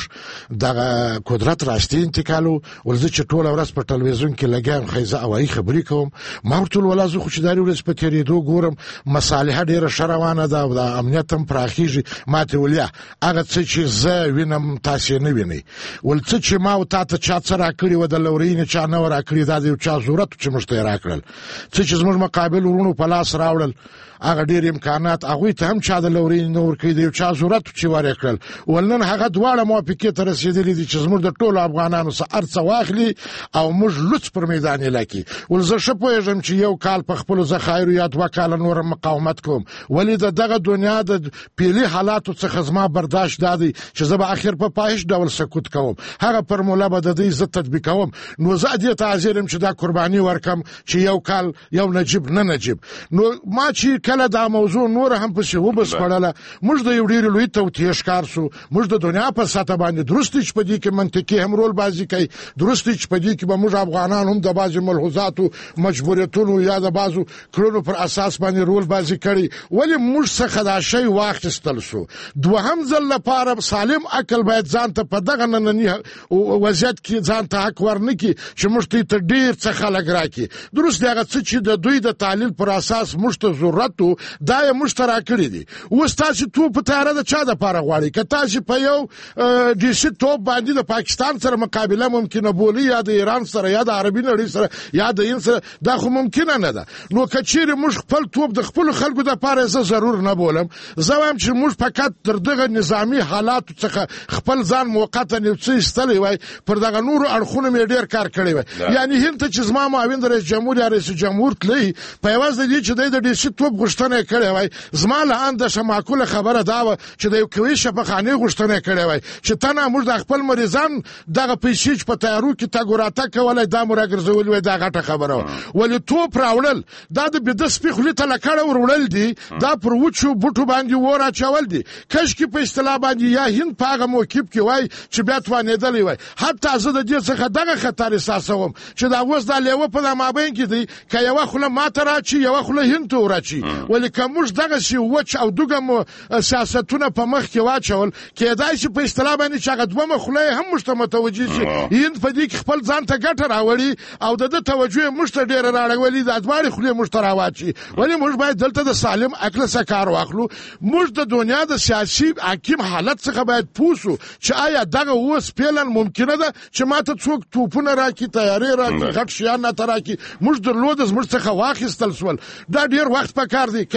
دغه قدرت راستي انتقالو ول زه چې ټوله ورځ په ټلویزیون کې لګیا یم ښایي زه هوایي خبرې کوم. ما ورته وویل ولا زه خو چې دا ورځ په تېرېدو ګورم مصالحه ډېره ښه روانه ده او د امنیت هم پراخېږي. ما ته ویل یا هغه څه چې زه وینم تاسې نه وینئ. ول څه چې ما او تا ته چا څه راکړي وه د لورینې چا نه وه راکړي، دا د یو چا ضرورت چې موږ ته یې راکړل. څه چې زموږ مقابل ورونو په لاس راوړل هغه ډېر امکانات هغوی ته هم چا د لورینې نه ورکوي، د یو چا ضرورت چې ور یې کړل. ول نن هغه دواړه موافقې ته رسېدلي دي چې زموږ د ټولو افغانانو څخه هر څه واخلي او موږ لوڅ پر میدان یې لکي. ول زه ښه پوهېږم چې یو کال په خپلو ذخایرو یا دوه کاله نور مقاومت کوم، ولې د دغه دنیا د پیلي حالاتو څخه زما برداشت دا دی چې زه به اخر په پایش ډول سکوت کوم، هغه فرموله به د دوی زه تطبیقوم. نو زه دې ته حاضر یم چې دا قرباني ورکم چې یو کال یو نجیب نه نجیب. نو ما چې کله دا موضوع نور هم پسې وبسپړله، موږ د یو ډېرې لوی توطیې ښکار سو. موږ د دنیا په سطح باندې درست چې په دې کې منطقي هم رول بازي کوي، درست چې په دې کې به موږ افغانان هم د بعضې ملحوظاتو مجبوریتونو یا د بعضو کړنو پر اساس باندې رول بازي کړي. ولې موږ څخه دا شی واخیستل سو؟ دوهم ځل لپاره سالم عقل باید ځان ته په دغه ننني وضعیت کې ځان ته حق ورنه کړي چې موږ ته ډېر څه خلک راکړي. درست دی هغه څه چې د دوی د تعلیل پر اساس موږ ته ضرورت و دا یې موږ ته راکړي دي. اوس تاسې توپ په تیاره د چا دپاره غواړئ؟ که تاسې په یو ډیسي توپ باندې د پاکستان سره مقابله ممکنه بولي یا د ایران سره یا د عربي نړۍ سره یا د هند سره، دا خو ممکنه نه ده. نو که چیرې موږ خپل توپ د خپلو خلکو دپاره زه ضرور نه بولم، زه وایم چې موږ فقط تر دغه نظامي حالاتو څخه خپل ځان موقتا یو څه ایستلی وای، پر دغه نورو اړخونو مې ډېر کار کړی وای. یعنې هند ته چې زما معاون د رئیس جمهور یا رئیس جمهور تللی په یوازې د دې چې دی د ډیسي توپ غوښتنه یې کړې وای، زما له انده معقوله خبره دا وه چې د یو قوي شفاخانې غوښتنه یې کړې وای چې ته نه موږ د خپل مریضان دغه پیسې چې په تیارو کې تګ وراتګ کولی دا مو راګرځولي وای، دا غټه خبره وه. ولې توپ راوړل دا د بېده سپي خولې ته لکړه ور وړل دي، دا پر وچو بوټو باندې اور اچول دي. کشکې په اصطلاح باندې یا هند په هغه موقف کې وای چې بیا توانېدلی وای. حتی زه د دې څخه دغه خطر احساسوم چې دا اوس دا لیوه په دا مابین کې دی، که یوه خوله ماته راچي یوه خوله هند ته وراچي. ولې که موږ دغسې وچ او دوږه مو سیاستونه په مخ کې واچول، کېدای شي په اصطلاح باندې چې هغه دومه خوله یې هم موږ ته متوجه شي هند په دې کې خپل ځان ته ګټه راوړي او د ده توجه یې موږ ته ډېره راړولي، دا دواړې خولې موږ ته راواچي. ولې موږ باید دلته د سالم عقل څخه کار واخلو. موږ د دنیا د سیاسي حاکم حالت څخه باید پوه سو چې آیا دغه اوس فعلا ممکنه ده چې ماته څوک توپونه راکړي، تیارې راکړي، غټ شیان راته راکړي، موږ درلوده زموږ څخه واخیستل سول. دا ډېر وخت په کار دی که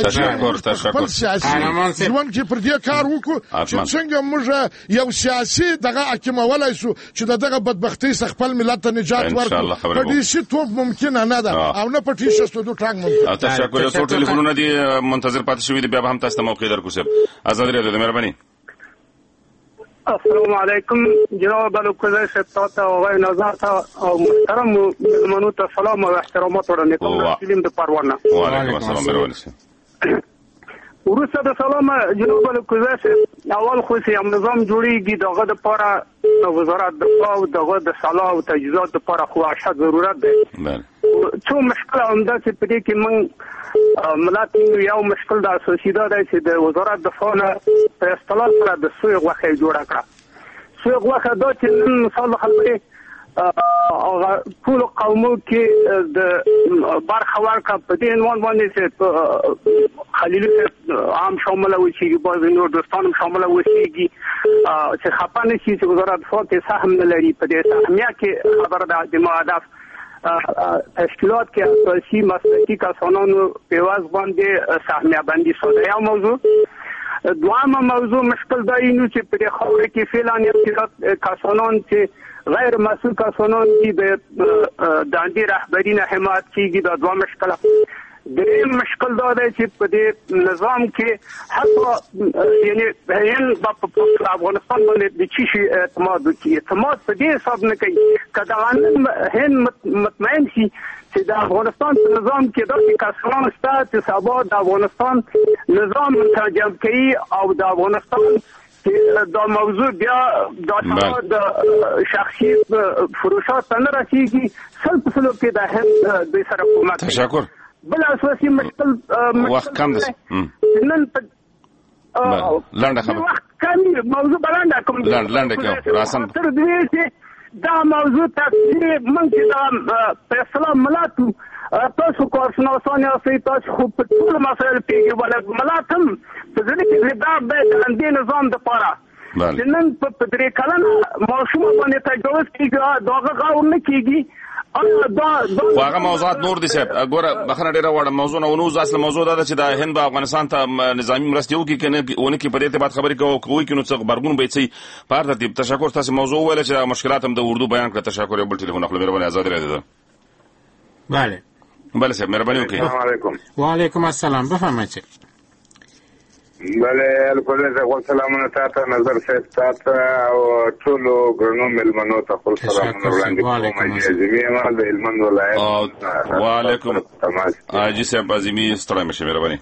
خپل سیاسي ژوند کې پر دې کار وکړو چې څنګه موږ یو سیاسي دغه حاکمولی سو چې د دغه بدبختۍ څخه خپل ملت ته نجات ورکړو. په ډیسي توپ ممکنه نه ده او نه په ټي شستو ټانک ممکنه. تشکر. یو څو ټلیفونونه دي منتظر پاتې شوي دي، بیا به هم تاسو ته موقع درکړو. صاحب ازادي راډیو د مهرباني. السلام علیکم جناب بلوکزی صاحب، تاسو او نظر ته او محترم مېلمنو ته سلام او احترامات وړاندې کوم. سلیم د پروانه. وعلیکم السلام. مهرباني. ورسته د سلام جناب القدس اول خو سي ام نظام جوړیږي دغه د لپاره وزارت دفاع او دغه د صلاح او تجهیزات لپاره خو اشد ضرورت دی څو مشکل همدا چې په دې کې من ملت یو مشکل د اساسي دا دی چې د وزارت دفاع نه په اصطلاح سره د سوی غوښه جوړه کړه سوی غوښه دا چې نن مثال خلک ټول قومو کې د برخه ورکړه په دې عنوان باندې چې خلیل عام شامل وشي بعض نور دوستان شامل وشي چې خپانه شي چې وزارت دفاع کې سهم نه لري په دې سهمیه کې خبر ده د مهدف تشکیلات کې اساسي مسلکي کسانو په واز باندې سهمیه باندې سوده یو موضوع دوامه موضوع مشکل دا اینو چې په خاور کې فعلا یو کسانان چې غیر مسئول کسانان کی به داندی رهبری نه حمایت کیږي دا دوه مشکل دریم مشکل دا دی چې په دې نظام کې حتی یعنی هین په افغانستان باندې د چی شي اعتماد کوي اعتماد په دې حساب نه کوي کله هین مطمئن شي چې د افغانستان په نظام کې د کسان ستاسو چې سبا د افغانستان نظام مترجم کوي او د افغانستان دا موضوع بیا د شخصي فروشات نه رسیږي سل په سلو کې د هند د سره حکومت تشکر بل اساسي مشکل وخت کم ده نن لاندې خبر وخت کم موضوع بلنده کوم لاندې کې راسن تر دې چې دا موضوع تفصیلی مونږ د فیصله ملاتو تاسو کارشناسان یاستئ تاسو خو په ټول مسایل پیږي ولې ملاتم په ځینې کې دا به د نظام د پاره چې نن په درې کلن ماشوم باندې تجاوز کیږي داغه غاور نه کیږي دا هغه موضوعات نور دي صاحب ګوره بخنه ډیره وړه موضوع نه ونو اصل موضوع دا چې د هند په افغانستان ته نظامی مرستې وکړي کنه ونه کې په دې ته بعد خبرې کوو کوي کنه څه برګون به سي په ترتیب تشکر تاسو موضوع ویل چې مشکلات هم د اردو بیان کړ تشکر یو بل ټلیفون خپل مهرباني آزاد راځي بله بله صاحب مهرباني وکړئ السلام علیکم وعلیکم السلام بفرمایئ بله الکل زه سلامونه تاسو نظر صاحب تاسو او ټول ګرنو ملمنو ته خپل سلامونه وړاندې کوم چې ما د هلمند ولایت وعلیکم حاجی صاحب عظیمی ستړی مشه مهرباني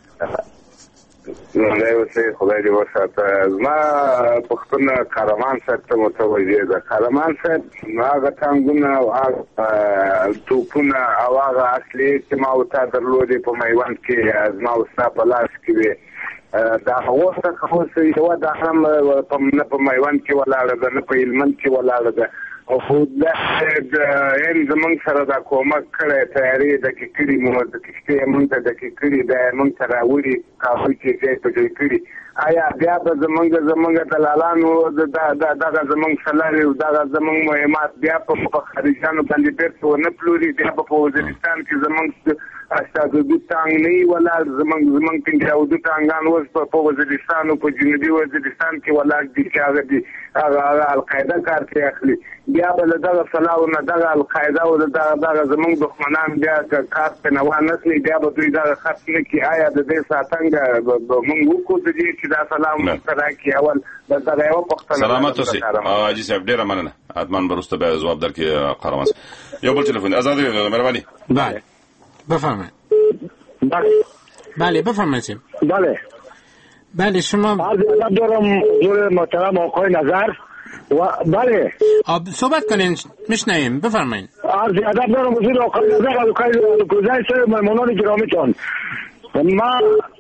نو له اوسه خدای دې وساته ما پښتون کارمان سره متوجه ده کارمان سره هغه څنګه او هغه توپونه او هغه اصلي چې ما وتا درلودي په میوند کې از ما وستا په لاس کې دا هوسته خو څه یو د حرم په په میوند کې ولاړه ده نه په هلمند کې ولاړه ده او خو دا ان زمونږ سره دا کومک کړی تیاری د کړي مو د کښتۍ مونږ ته د کړي د مونږ سره وړي کافي کې ځای په ځای کړي آیا بیا به زمونږ زمونږ دلالانو دا دا دا زمونږ سلاري او دا زمونږ مهمات بیا په خارجانو باندې بیرته ونه پلوري بیا په وزیرستان کې زمونږ استاد د څنګه ولا زمنګ زمنګ څنګه او د څنګه نو په وزیرستان او په جنوبي وزیرستان کې ولا د هغه دي هغه القاعده کار کوي اخلي بیا بل دغه صلاح او دغه القاعده او دغه دغه زمنګ دښمنان بیا کار په نوان نسل بیا به دوی دغه خط نه کی آیا د دې ساتنګ موږ وکړو د دې چې دا سلام سره کی اول دغه یو پښتنه سلامات اوسئ حاجی صاحب ډیر مننه اتمن برسته به جواب درکې قرماس یو بل ټلیفون آزاد مهرباني بله بفرمایید بله بله بفرمایید بله بله شما عرض دارم حضور محترم آقای نظر و بله صحبت کنین میشنویم بفرمایید عرض ادب دارم حضور آقای نظر و آقای گذشت مهمانان گرامیتان ما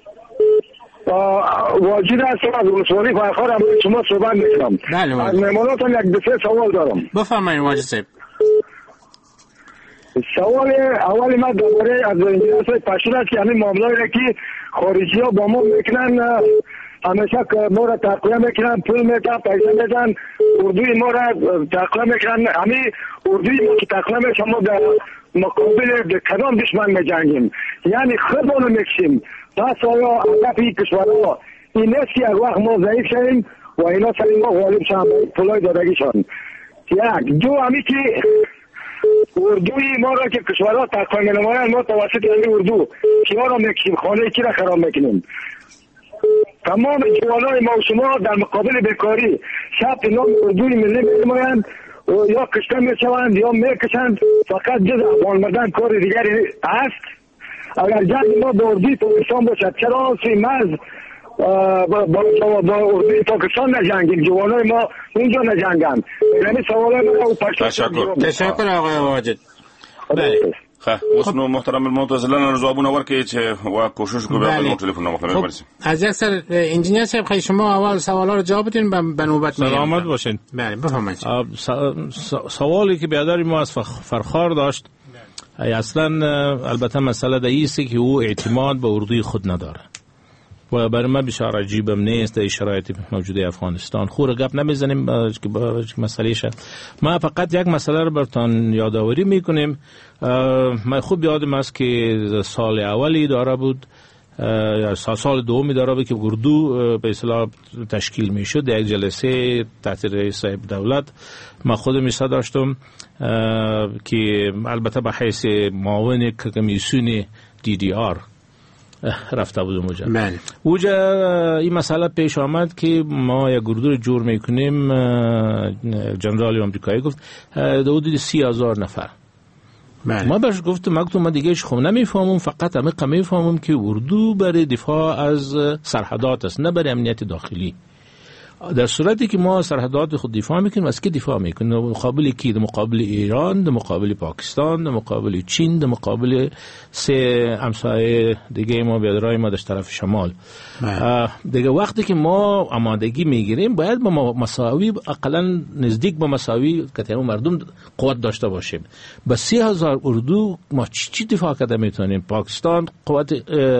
واجد هستم از ولسوالی فایخوار هم شما صحبت میکنم بله از مهماناتان یک دو سه سوال دارم بفرمایید واجد صاحب سوال اول ما درباره از انجلس پشور است که همین معامله‌ای را که خارجی ها با ما میکنن همیشه ما را تقویه میکنن پول میکنن پیسه میکنن اردوی ما را تقویه میکنن همین اردوی ما که تقویه میکنن ما در مقابل کدام دشمن میجنگیم یعنی خودمون میکشیم پس آیا هدف این کشورها این نیست که از وقت ما ضعیف شویم و اینا سر ما غالب شوند پولای دادگیشان یک دو همین که اردوی ما را که کشورها تقویه می‌نمایند ما توسط این اردو کیا را میکشیم خانه کی را خراب میکنیم تمام جوانای ما و شما در مقابل بیکاری ثبت نام اردوی ملی می‌نمایند و یا کشته میشوند یا میکشند فقط جز افغان مردن کار دیگری است اگر جنگ ما به اردوی پاکستان باشد چرا سی مرز با با اردوی پاکستان نجنگیم، جوانای ما اونجا نجنگن. یعنی سوال من تشکر تشکر آقای واجد. بله خب وسنو محترم المعتزلان جوابونه ورکړي چې وا کوشش کوو به ټلیفون نمبر برسیم. از یک سر انجینیر صاحب خیلی شما اول سوالا رو جواب بدین به نوبت میگم. سلامت باشین. بله بفرمایید. سوالی که بیاداری ما از فرخار داشت اصلا البته مسئله دیستی که او اعتماد به اردوی خود نداره و برای من بسیار عجیبم نیست در شرایط موجوده افغانستان. خور گپ نمیزنیم که مسئله شه. ما فقط یک مسئله رو براتون یادآوری میکنیم. من خوب یادم است که سال اولی داره بود یا سال دومی داره بود که اردو به اصطلاح تشکیل میشد. یک جلسه تحت رئیس صاحب دولت من خودم ایسا داشتم که البته به حیث معاون کمیسیون دی دی آر رفته بودم اونجا. بله. اونجا این مسئله پیش آمد که ما یک اردو رو جور میکنیم. جنرال آمریکایی گفت حدود سی هزار نفر. بله. ما بهش گفتم ما گفتم من دیگه خب نمیفهمم، فقط عمیق میفهمم که اردو برای دفاع از سرحدات است نه برای امنیت داخلی. در صورتی که ما سرحدات خود دفاع میکنیم از کی دفاع میکنیم؟ مقابل کی؟ در مقابل ایران، در مقابل پاکستان، در مقابل چین، در مقابل سه همسایه دیگه ما بیادرای ما در طرف شمال. دیگه وقتی که ما آمادگی میگیریم باید با مساوی اقلا نزدیک با مساوی که مردم قوت داشته باشیم. با سی هزار اردو ما چی چی دفاع کرده میتونیم؟ پاکستان قوت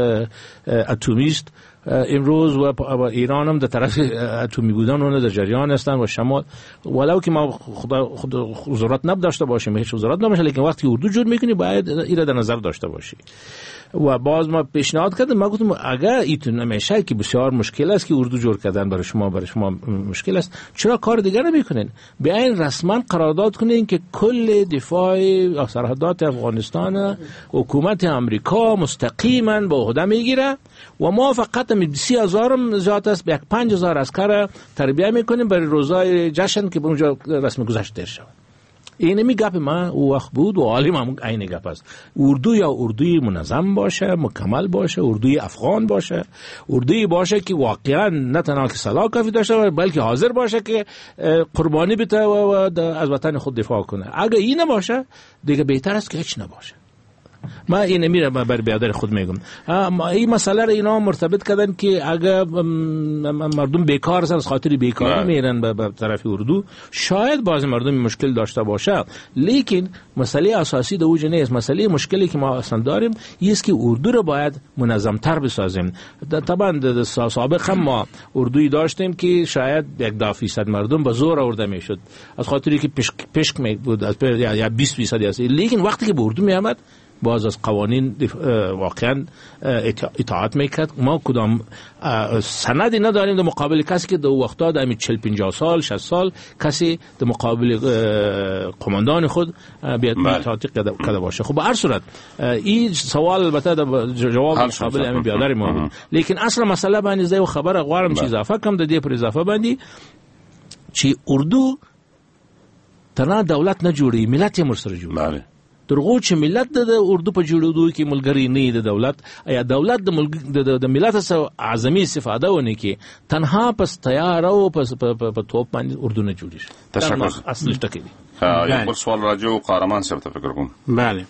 اتمیست امروز و ایران هم در طرف اتمی بودن اون در جریان هستن و شمال، ولو که ما خدا خود ضرورت نب داشته باشیم هیچ ضرورت نمیشه، لیکن وقتی اردو جور میکنی باید این در نظر داشته باشی. و باز ما پیشنهاد کردم، ما گفتم اگر ایتون نمیشه که بسیار مشکل است که اردو جور کردن برای شما برای شما مشکل است، چرا کار دیگر نمیکنین؟ بیاین رسما قرارداد کنین که کل دفاع سرحدات افغانستان حکومت امریکا مستقیما به عهده میگیره و ما فقط سی هزار زیاد است به یک پنج هزار عسکر تربیت میکنیم برای روزای جشن که اونجا رسم گذشت دیر شود. این می گپ ما او وقت بود و عالم هم این گپ است. اردو یا اردوی منظم باشه، مکمل باشه، اردوی افغان باشه، اردوی باشه که واقعا نه تنها که سلاح کافی داشته باشه بلکه حاضر باشه که قربانی بده و از وطن خود دفاع کنه. اگه این نباشه دیگه بهتر است که هیچ نباشه. ما این میره بر بیادر خود میگم. این مسئله را اینا مرتبط کردن که اگه مردم بیکار هستن از خاطر بیکاری میرن به طرف اردو، شاید بعضی مردم مشکل داشته باشه، لیکن مسئله اساسی در اوج نیست. مسئله مشکلی که ما اصلا داریم است که اردو رو باید منظم‌تر بسازیم. طبعا سابق هم ما اردویی داشتیم که شاید یک ده فیصد مردم به زور آورده میشد از خاطری که پشک پشک می بود یا بیست فیصد است، لیکن وقتی که به اردو می آمد باز از قوانین واقعا اطاعت میکرد. ما کدام سندی نداریم در مقابل کسی که در وقتا در چهل پنجاه سال شصت سال کسی در مقابل قماندان خود بیاد اطاعت کرده باشه. خب به هر صورت این سوال البته جواب مقابل همین بیادر ما بود، لیکن اصل مسئله باندې زه خبر غواړم چې اضافه کوم د دې پر اضافه باندې چې اردو تنها دولت نه جوړي، ملت یې مرسره جوړي. درغو چې ملت د اردو په جوړېدو کې ملګری نه د دولت، یا دولت د د ملت سره اعظمي استفاده ونه کې تنها پس تیار او پس په توپ باندې اردو نه جوړیږي. تشکر. اصل ټکی دی. یو بل سوال راځو قهرمان صاحب ته فکر کوم. بله.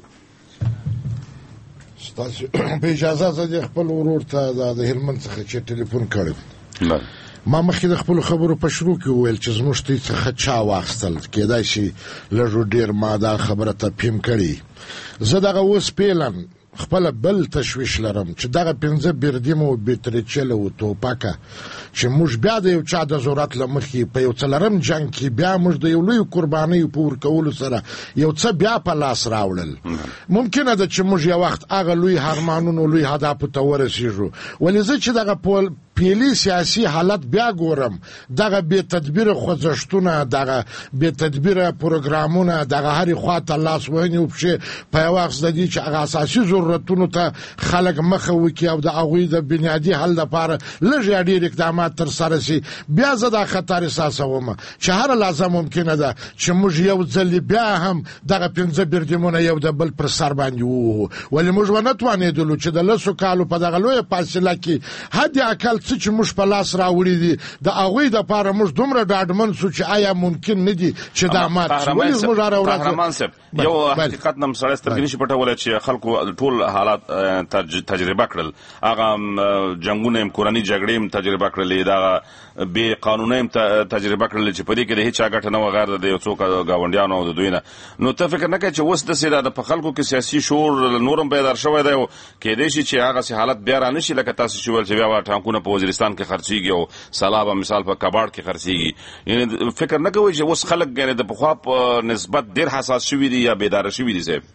تاسو په اجازه زه خپل ورور ته د هلمند څخه چې ټلیفون کړم. بله. ما مخکې د خپل خبرو په شروع کې وویل چې زموږ ته څخه چا واخیستل، کېدای شي لږ ډېر ما دا خبره ته پیم کړي. زه دغه اوس پیلن خپل بل تشویش لرم چې دغه پنځه بیردیم او بیتریچل او توپاکه چې موږ بیا د یو چا د ضرورت لمخې په یو څلرم جنگ کې بیا موږ د یو لوی قربانۍ په ورکولو سره یو څه بیا په لاس راوړل. ممکنه ده چې موږ یو وخت هغه لوی هرمانونو لوی هدفو ته ورسېږو، ولې زه چې دغه پیلی سیاسی حالت بیا ګورم، دغه بې تدبیر خوځښتونه، دغه بې تدبیر پروګرامونه، دغه هرې خواته لاس وهنې وپښې په یو وخت د دې چې هغه اساسي ضرورتونو ته خلک مخه وکړي او د هغوی د بنیادي حل لپاره لږ یا ډېر اقدامات ترسره سي. بیا زه دا خطر احساسوم چې هره لحظه ممکنه ده چې موږ یو ځل بیا هم دغه پنځه بردیمونه یو د بل پر سر باندې ووهو، ولې موږ ونه توانېدلو چې د لسو کالو په دغه لویه فاصله کې حد اقل څه چې موږ په لاس راوړي دي د هغوی دپاره موږ دومره ډاډمن سو چې آیا ممکن نه دي چې دا مات شي. ولې زموږ هره ورځ قهرمان صاحب یو حقیقت نه سړی سترګې نشي پټولی چې خلکو ټول حالات تجربه کړل، هغه جنګونه هم کورني جګړې هم تجربه کړلې، دغه بې قانونۍ هم تجربه کړلې چې په دې کې د هېچا ګټه نه وه غیر د یو څو ګاونډیانو او د دوی نه. نو ته فکر نه کوې چې اوس داسې ده په خلکو کې سیاسي شعور نور هم بیدار شوی دی او کېدای شي چې هغسې حالت بیا را نه شي لکه تاسو چې ویل چې بیا به ټانکونه په وزیرستان کې خرڅېږي او سلاب مثال په کباړ کې خرڅېږي؟ یعنې فکر نه کوئ چې اوس خلک یعنې د پخوا په نسبت ډېر حساس شوي دي یا بیداره شوي دي صاحب؟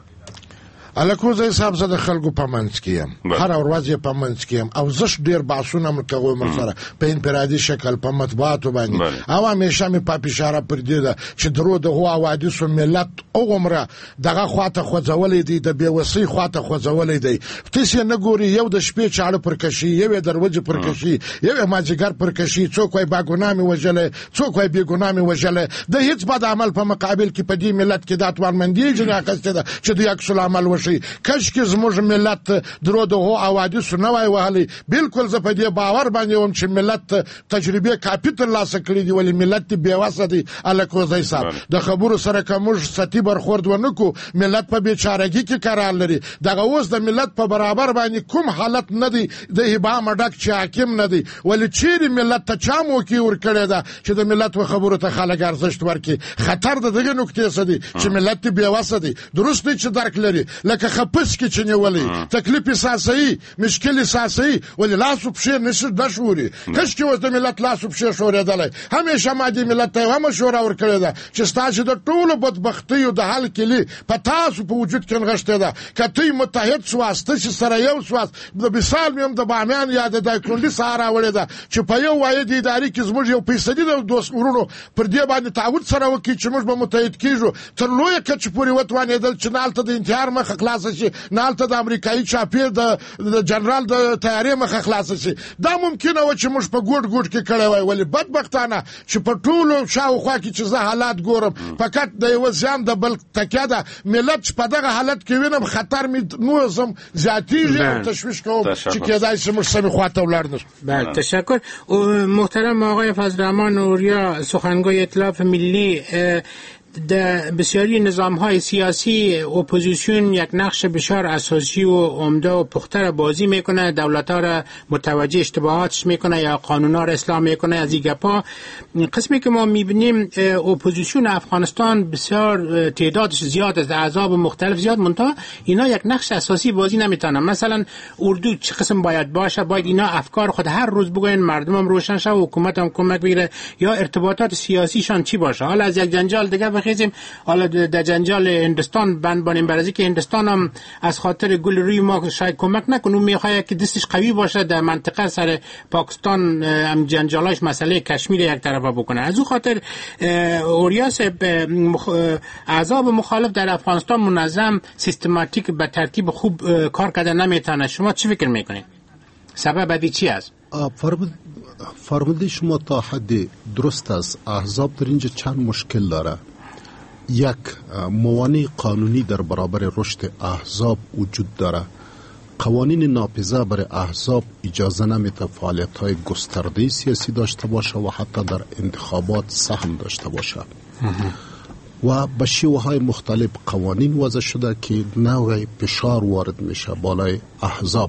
الکوزه صاحب زه د خلکو په منځ کې یم، هره ورځ یې په منځ کې یم او زه ډېر بحثونه م کوم ورسره په انفرادي شکل په مطبوعاتو باندې او همیشه مې پاپ اشاره پر دې ده چې درو دغو حوادثو ملت هغومره دغه خواته خوځولی دی، د بېوسۍ خواته خوځولی دی. تاسې نه ګوري یو د شپې چاړه پر کشي، یو یې د ورځې پر کشي، یو یې مازدیګر پر کشي، څوک وایي باګناه مې وژلی، څوک وایي بېګناه مې وژلی. د هېڅ بد عمل په مقابل کې په دې ملت کې دا توانمندي یې جنې اخیستې ده چې دوی عکس العمل وشي. کشکې زموږ ملت درو دغو حوادثو نه وای وهلی. بلکل زه په دې باور باندې وم چې ملت تجربې کافي ترلاسه کړي دي، ولې ملت یې بېوسه دی. الکوزی صاحب د خبرو سره که موږ سطحي برخورد ونه کړو، ملت په بېچارګي کې قرار لري. دغه اوس د ملت په برابر باندې کوم حالت نه دی د ابهام ډک چې حاکم نه دی. ولې چیرې ملت ته چا موقع ورکړې ده چې د ملت و خبرو ته خلک ارزښت ورکړي؟ خطر د دغې نکتې څه دی چې ملت یې بېوسه دی. درست دی چې درک لري، لکه خپس کې چې نیولې تکلیف اساسي مشکل اساسي ولې لاس او پښې نشي د شوري. کښ کې اوس د ملت لاس او پښې شورېدلی. همیشه ما دې ملت ته یوه مشوره ورکړې ده چې ستاسې د ټولو بدبختیو د حل کلي په تاسو په وجود کې نغښتې ده. که تاسې متحد سواست، تاسې سره یو سواست. د مثال مې هم د بامیان یا د دایکنډي څخه راوړې ده چې په یو واحد ادارې کې زموږ یو فیصدي د دوست ورونو پر دې باندې تعهد سره وکړي چې موږ به متحد کېږو تر لویه کچې پورې وتوانېدل چې نه هلته د انتحار مخه خلاصه شي، نه هلته د امریکایي چاپیر د جنرال د تیارې مخه خلاصه شي. دا ممکنه وه چې موږ په ګوټ ګوټ کې کړی وای. ولې بدبختانه چې په ټولو شاوخوا کې چې زه حالات ګورم فقط د یوه زیان د بل تکیه ده. ملت چې په دغه حالت کې وینم خطر مې نور هم زیاتېږي او تشویش کوم چې کېدای شي موږ سمې خواته ولاړ نشو. بله تشکر. محترم آقای فضلرحمان اوریا، سخنگوی ائتلاف ملی، در بسیاری نظام‌های سیاسی اپوزیسیون یک نقش بسیار اساسی و عمده و پخته را بازی میکنه، دولت‌ها را متوجه اشتباهاتش میکنه یا قانون‌ها را اصلاح میکنه. از این گپا قسمی که ما میبینیم اپوزیسیون افغانستان بسیار تعدادش زیاد است، احزاب مختلف زیاد، منتها اینا یک نقش اساسی بازی نمیتونن. مثلا اردو چه قسم باید باشه؟ باید اینا افکار خود هر روز بگوین، مردم هم روشن شه و حکومت هم کمک بگیره، یا ارتباطات سیاسیشان چی باشه؟ حالا از یک جنجال دیگه بخیزیم، حالا در جنجال هندستان بند بانیم، برای که هندستان هم از خاطر گل روی ما شاید کمک نکنه، میخواد که دستش قوی باشه در منطقه سر پاکستان هم جنجالاش مسئله کشمیر یک طرفه بکنه. از اون خاطر اوریاس احزاب مخالف در افغانستان منظم سیستماتیک به ترتیب خوب کار کرده نمیتونه. شما چی فکر میکنید؟ سبب بعدی چی است؟ فرموده شما تا حد درست است. احزاب در اینجا چند مشکل داره. یک، موانع قانونی در برابر رشد احزاب وجود داره. قوانین ناپذیر برای احزاب اجازه نمیده فعالیت‌های گسترده سیاسی داشته باشه و حتی در انتخابات سهم داشته باشه. و به شیوه‌های مختلف قوانین وضع شده که نوع فشار وارد میشه بالای احزاب.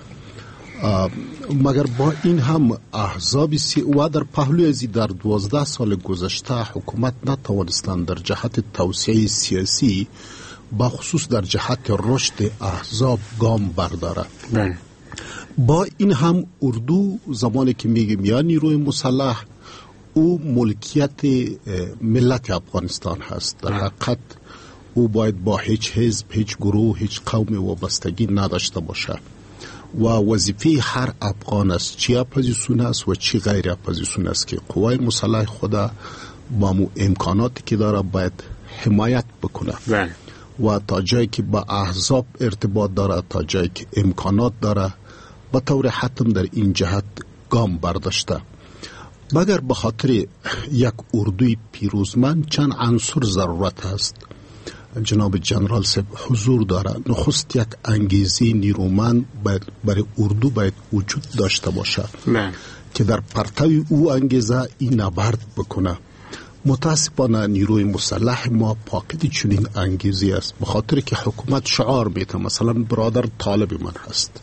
مگر با این هم احزاب سی و در پهلوی ازی در دوازده سال گذشته حکومت نتوانستند در جهت توسعه سیاسی با خصوص در جهت رشد احزاب گام برداره. با این هم اردو زمانی که میگیم یا نیروی مسلح او ملکیت ملت افغانستان هست. در حقیقت او باید با هیچ حزب، هیچ گروه، هیچ قوم وابستگی نداشته باشه و وظیفه هر افغان است، چی اپوزیسیون است و چی غیر اپوزیسیون است، که قوای مسلح خدا با مو امکاناتی که داره باید حمایت بکنه و تا جایی که با احزاب ارتباط داره، تا جایی که امکانات داره، به طور حتم در این جهت گام برداشته. مگر به خاطر یک اردوی پیروزمند چند عنصر ضرورت است. جناب جنرال صاحب حضور داره، نخست یک انگیزه نیرومند باید برای اردو باید وجود داشته باشه که در پرتو او انگیزه این نبرد بکنه. متاسفانه نیروی مسلح ما فاقد چنین انگیزه است، به خاطر که حکومت شعار میده، مثلا برادر طالب من هست،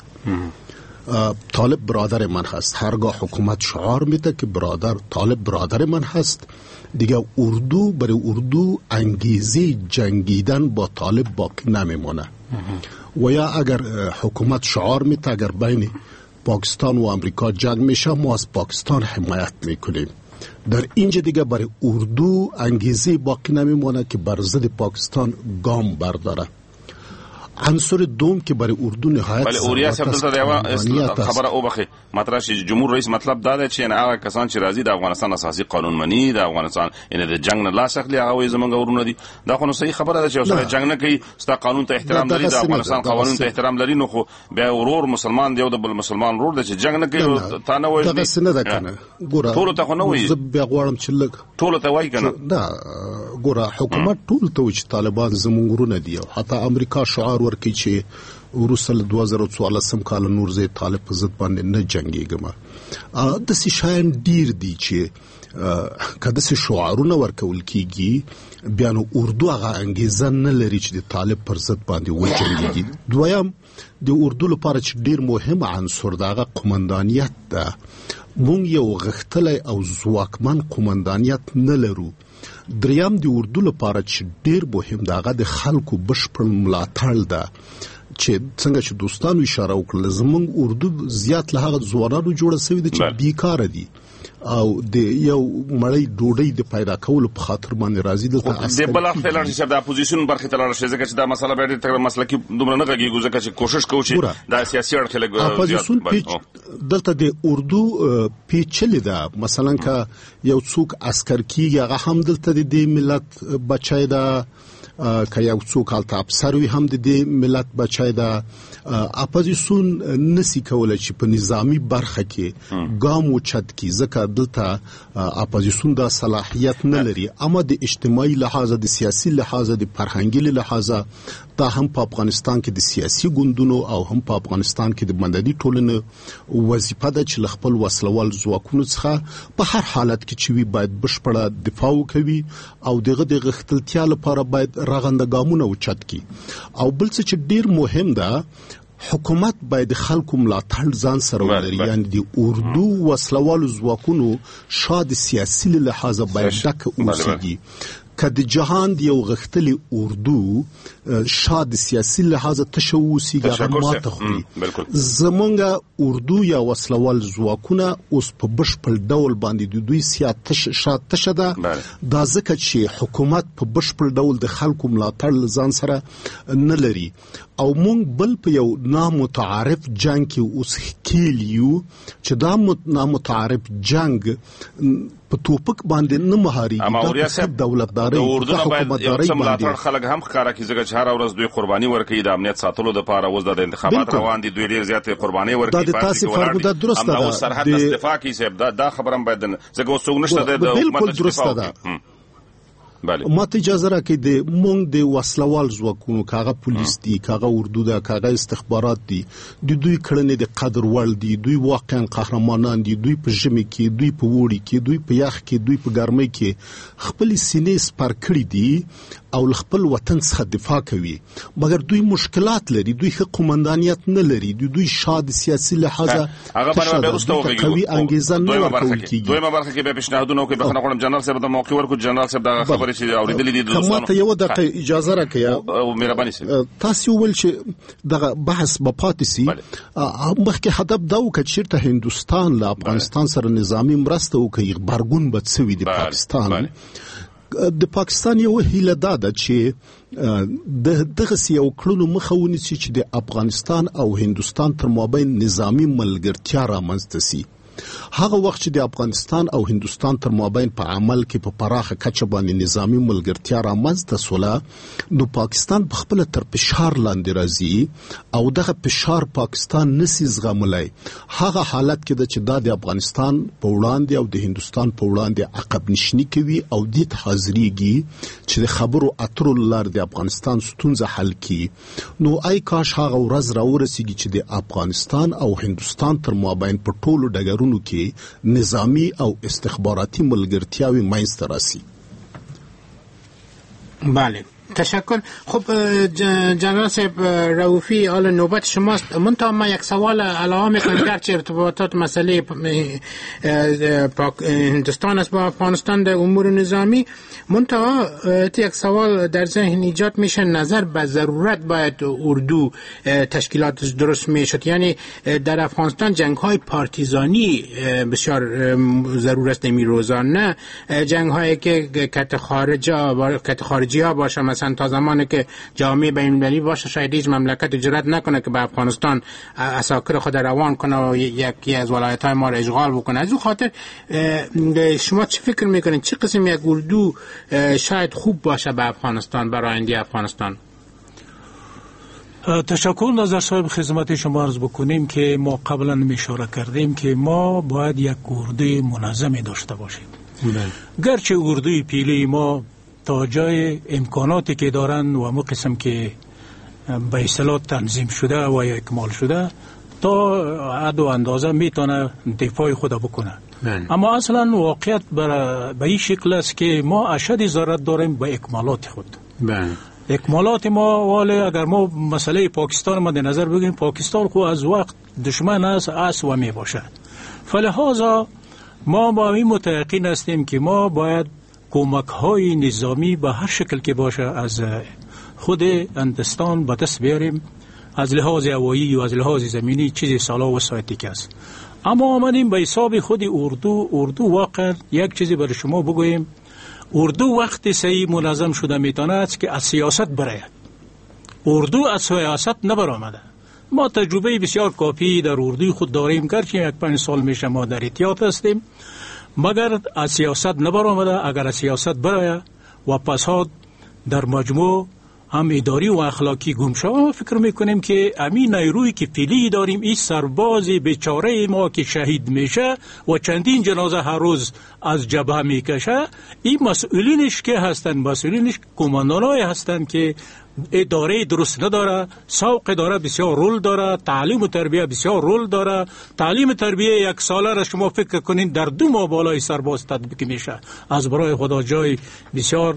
طالب برادر من هست، هرگاه حکومت شعار میده که برادر طالب برادر من هست، دیگه اردو برای اردو انگیزه جنگیدن با طالب باقی نمیمونه. و یا اگر حکومت شعار میده اگر بین پاکستان و امریکا جنگ میشه، ما از پاکستان حمایت میکنیم. در اینجا دیگه برای اردو انگیزه باقی نمیمونه که بر ضد پاکستان گام برداره. عنصر دوم که برای اردو نهایت بله اوریا صاحب دلته خبره او بخي مطرح شي جمهور رئیس مطلب دا دی چې هغه کسان چې راځي د افغانستان اساسي قانون مني، د افغانستان ان د جنگ نه لاس اخلي، هغه زمونږ ورونه دي. دا خو نو صحیح خبره ده چې اوسه جنگ نه کوي، ستا قانون ته احترام لري، د افغانستان قانون ته احترام لري، نو خو بیا ورور مسلمان دی او د بل مسلمان ورور دی چې جنگ نه کوي تا نه وایي. دا څه نه ده کنه، ګوره ټول ته خو نه وایي، زه بیا غواړم چې لګ ټول ته وایي کنه. دا ګوره حکومت ټول ته چې طالبان زمونږ ورونه دي، او حتی امریکا شعار ورکړي چې ورسل دوه زره څوارلسم کال نور زه طالب په ضد باندې نه جنگيږم. د سې شاین ډیر دي چې کله سې شعارونه ورکول کیږي بیا نو اردو هغه انګیزه نه لري چې د طالب پر ضد باندې وجنګيږي. دویم د اردو لپاره چې ډیر مهم عنصر دغه قومندانیت ده، مونږ یو غختلې او ځواکمن قومندانیت نه لرو. دریم د اردو لپاره چې ډیر مهم دغه د خلکو بشپړ ملاتړ ده، چې څنګه چې دوستانو اشاره وکړه زمونږ اردو زیات له هغه ځوانانو جوړه شوی دي چې بیکاره دي او د یو مړی ډوډۍ د پیدا کولو په خاطر باندې راځي. دلته د بل خپل چې د اپوزیشن برخه ته لاړ شي، ځکه چې دا مسله به ډېر تر مسلکی دومره نه غږیږي، ځکه چې کوشش کوي چې د سیاسي اړخ له اپوزیشن پیچ دلته د اردو پیچلې ده. مثلا که یو څوک عسكر کیږي هغه هم دلته د ملت بچای ده، که یو څوک حالت افسر وي هم د دې ملت بچای ده. اپوزیشن نسی کولای چې په نظامی برخه کې ګام وچت کی، ځکه دلته اپوزیشن دا صلاحیت نه لري، اما د اجتماعي لحاظه، د سیاسي لحاظه، د فرهنګي لحاظه دا هم په افغانستان کې د سیاسي ګوندونو او هم په افغانستان کې د مدني ټولنې وظیفه ده چې خپل وسلوال ځواکونو څخه په هر حالت کې چې وي باید بشپړه دفاع وکوي او دغه د غختلتیا لپاره باید رغنده ګامونه اوچت کی. او بل څه چې ډیر مهم ده، حکومت باید خلکو ملاتړ ځان سره ولري، یعنی د اردو وسلوالو ځواکونو شاد سیاسي لحاظه باید ډک اوسېږي. که د جهان دی یو غختلی اردو شاد سیاسي لحاظه تشوسي هغه ماته خوري. زمونږ اردو یا وسلوال ځواکونه اوس په بشپړ ډول باندې د دوی سیاست شاد تشه ده. دا ځکه چې حکومت په بشپړ ډول د خلکو ملاتړ ځان سره نه لري، او مونږ بل په یو نامتعارف جنگ کې اوس ښکیل یو چې دا نامتعارف جنگ په توپک باندې نه مهاري د دولتداري د اردو نه باید یو څه ملاتړ خلک هم ښکارا کوي، ځکه چې هر ورځ دوی قرباني ورکوي د امنیت ساتلو لپاره. اوس د انتخابات روان دي، دوی ډیر زیات قرباني ورکوي. دا تاسو فرموده درسته ده، او سرحد دفاع کوي صاحب، دا دا خبره هم باید ځکه اوس څنګه نشته د بالکل درسته ده. بله ماته اجازه راکړئ د مونږ د وسلوال ځواکونو کاغه پولیس دي، کاغه اردو ده، کاغه استخبارات دي، د دوی کړنې د قدر وړ دي، دوی واقعا قهرمانان دي. دوی په ژمي کې، دوی په وړي کې، دوی په یخ کې، دوی په ګرمۍ کې خپل سینې سپر کړي دي او خپل وطن څخه دفاع کوي، مګر دوی مشکلات لري، دوی ښه قومندانیت نه لري، دوی شاد سیاسي لحاظه هغه باندې بیرسته وګورئ کوي انګیزه نه ورکول کیږي. دویمه برخه کې به پیشنهادونه کوي، بخنه غواړم جنرال صاحب د موقع ورکو. جنرال صاحب دا خبره چې اوریدلې دي دوستانو، کما ته یو دقیقه اجازه راکړئ او مهرباني سي. تاسو ول چې دغه بحث په پاتې سي مخکې هدف دا و چې چیرته هندستان له افغانستان سره نظامی مرسته وکړي، خبرګون به څه وي د پاکستان. د پاکستان یو هیله دا ده چې د دغه یو کړنو مخه ونیسي چې د افغانستان او هندستان تر مابین نظامی ملګرتیا رامنځته شي. هغه وخت چې د افغانستان او هندستان تر مابین په عمل کې په پراخه کچه باندې نظامی ملګرتیا رامنځته سوله، نو پاکستان په خپل تر فشار لاندې راځي او دغه فشار پاکستان نسی زغملای. هغه حالت کې د چې دا د افغانستان په وړاندې او د هندستان په وړاندې عقب نشینی کوي او د حاضرېږي چې د خبرو اترو لار د افغانستان ستونزه حل کړي. نو آی کاش هغه ورځ راورسیږي چې د افغانستان او هندستان تر مابین په ټولو ډګرونو کې نظامی او استخباراتي ملګرتیاوي منځته راسي. بله، تشکر. خب جنرال صاحب رؤوفی، حالا نوبت شماست. منتها ما یک سوال علاوه میکنم گرچه ارتباطات مسئله هندستان است با افغانستان در امور نظامی، منتها یک سوال در ذهن ایجاد میشه، نظر به ضرورت باید اردو تشکیلات درست میشد. یعنی در افغانستان جنگ های پارتیزانی بسیار ضرورت است نمی روزان، نه جنگ هایی که کت خارجی کت خارجی ها باشه. مثلا تا زمانی که جامعه بین‌المللی باشه شاید هیچ مملکت جرأت نکنه که به افغانستان عساکر خود روان کنه و یکی از ولایت‌های ما را اشغال بکنه. از اون خاطر شما چه فکر میکنید چه قسم یک اردو شاید خوب باشه به افغانستان، برای آینده افغانستان؟ تشکر. نظر صاحب خدمت شما عرض بکنیم که ما قبلا اشاره کردیم که ما باید یک اردوی منظمی داشته باشیم. گرچه اردوی پیلی ما تا جای امکاناتی که دارن و مو قسم که به اصطلاح تنظیم شده و اکمال شده تا حد و اندازه میتونه دفاع خود بکنه. من. اما اصلا واقعیت به این شکل است که ما اشد ضرورت داریم به اکمالات خود. من. اکمالات ما، ولی اگر ما مسئله پاکستان مد نظر بگیریم، پاکستان خو از وقت دشمن است است و می باشه. فلهذا ما با این متيقن هستیم که ما باید کمک های نظامی به هر شکل که باشه از خود هندستان به دست بیاریم، از لحاظ هوایی و از لحاظ زمینی چیز سالا و سایتیک است. اما آمدیم به حساب خود اردو. اردو واقعا یک چیزی برای شما بگویم، اردو وقتی صحیح منظم شده میتونه است که از سیاست برآید. اردو از سیاست نبرآمده. ما تجربه بسیار کافی در اردوی خود داریم، گرچه یک پنج سال میشه ما در احتیاط هستیم، مگر از سیاست نبرآمده. اگر از سیاست برآید و پساد در مجموع هم اداری و اخلاقی گم شود، فکر میکنیم که امین نیرویی که فعلی داریم، این سرباز بیچاره ما که شهید میشه و چندین جنازه هر روز از جبهه میکشه، این مسئولینش که هستن، مسئولینش کماندانای هستن که اداره درست نداره، سوق اداره بسیار رول داره، تعلیم و تربیه بسیار رول داره. تعلیم تربیه یک ساله را شما فکر کنین در دو ماه بالای سرباز تطبیق میشه. از برای خدا جای بسیار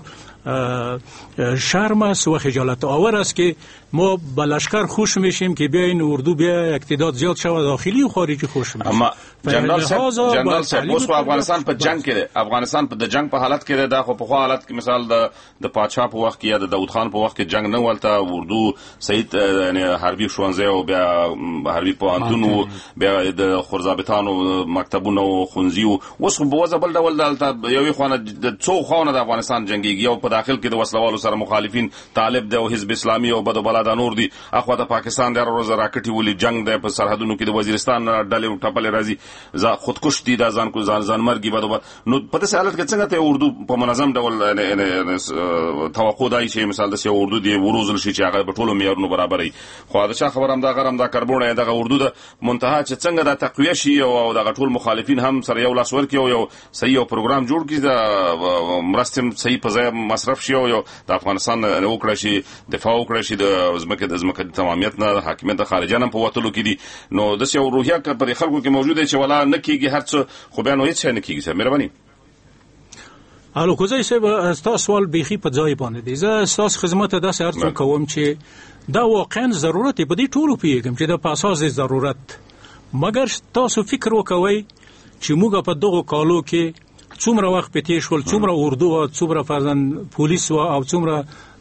شرم است و خجالت آور است که ما با لشکر خوش میشیم که بیاین اردو بیا اقتداد زیاد شود، داخلی و خارجی خوش میشیم. اما جنرال صاحب جنرال صاحب اوس په افغانستان په جنگ کې افغانستان په د جنگ په حالت کې دا خو په خو حالت کې مثال د د پادشاه په وخت کې یا د داود خان په وخت کې جنگ نه ولته اردو صحیح یعنی حربي ښوونځي او بیا حربي پوهنتون بیا د خورزابطانو مکتبونو او خونځي اوس په وځه بل ډول دلته یوې خونه د څو خونه د افغانستان جنگيږي او په داخل کې د وسلوالو سره مخالفین طالب د حزب اسلامي او بدو بلاد نور دي. اخو د پاکستان د روز راکټي ولي جنگ د په سرحدونو کې د وزیرستان ډلې ټپلې راځي ز خودکش دي د ځان کو ځان ځان مرګي بدو. نو په دې حالت کې څنګه ته اردو په منظم ډول توقع دای شي مثال د سیو اردو دی وروزل شي چې هغه په ټولو معیارونو برابرې. خو دا چې خبرم دا غرم دا کربونه دغه اردو د منتها چې څنګه د تقویه شي او د ټول مخالفین هم سره یو لاس ورکي او یو صحیح او پروګرام جوړ کړي د مرستم صحیح په ځای مصرف شي او د افغانستان وکړي شي دفاع وکړي شي د ځمکې د ځمکې تمامیت نه حاکمیت د خارجانو په وټلو کې دي. نو د سیو روحیه پر خلکو کې موجوده چې ولا نه کیږي هر څه خو بیا نو هیڅ نه کیږي. مهرباني الو کوزای صاحب تاسو سوال بيخي په ځای باندې دي. زه تاسو خدمت د سر څو کوم چې دا واقعا ضرورت په دې ټولو پیګم چې د پاساز ضرورت، مګر تاسو فکر وکوي چې موږ په دغه کالو کې څومره وخت پېټې شول، څومره اردو او څومره فرزن پولیس او څومره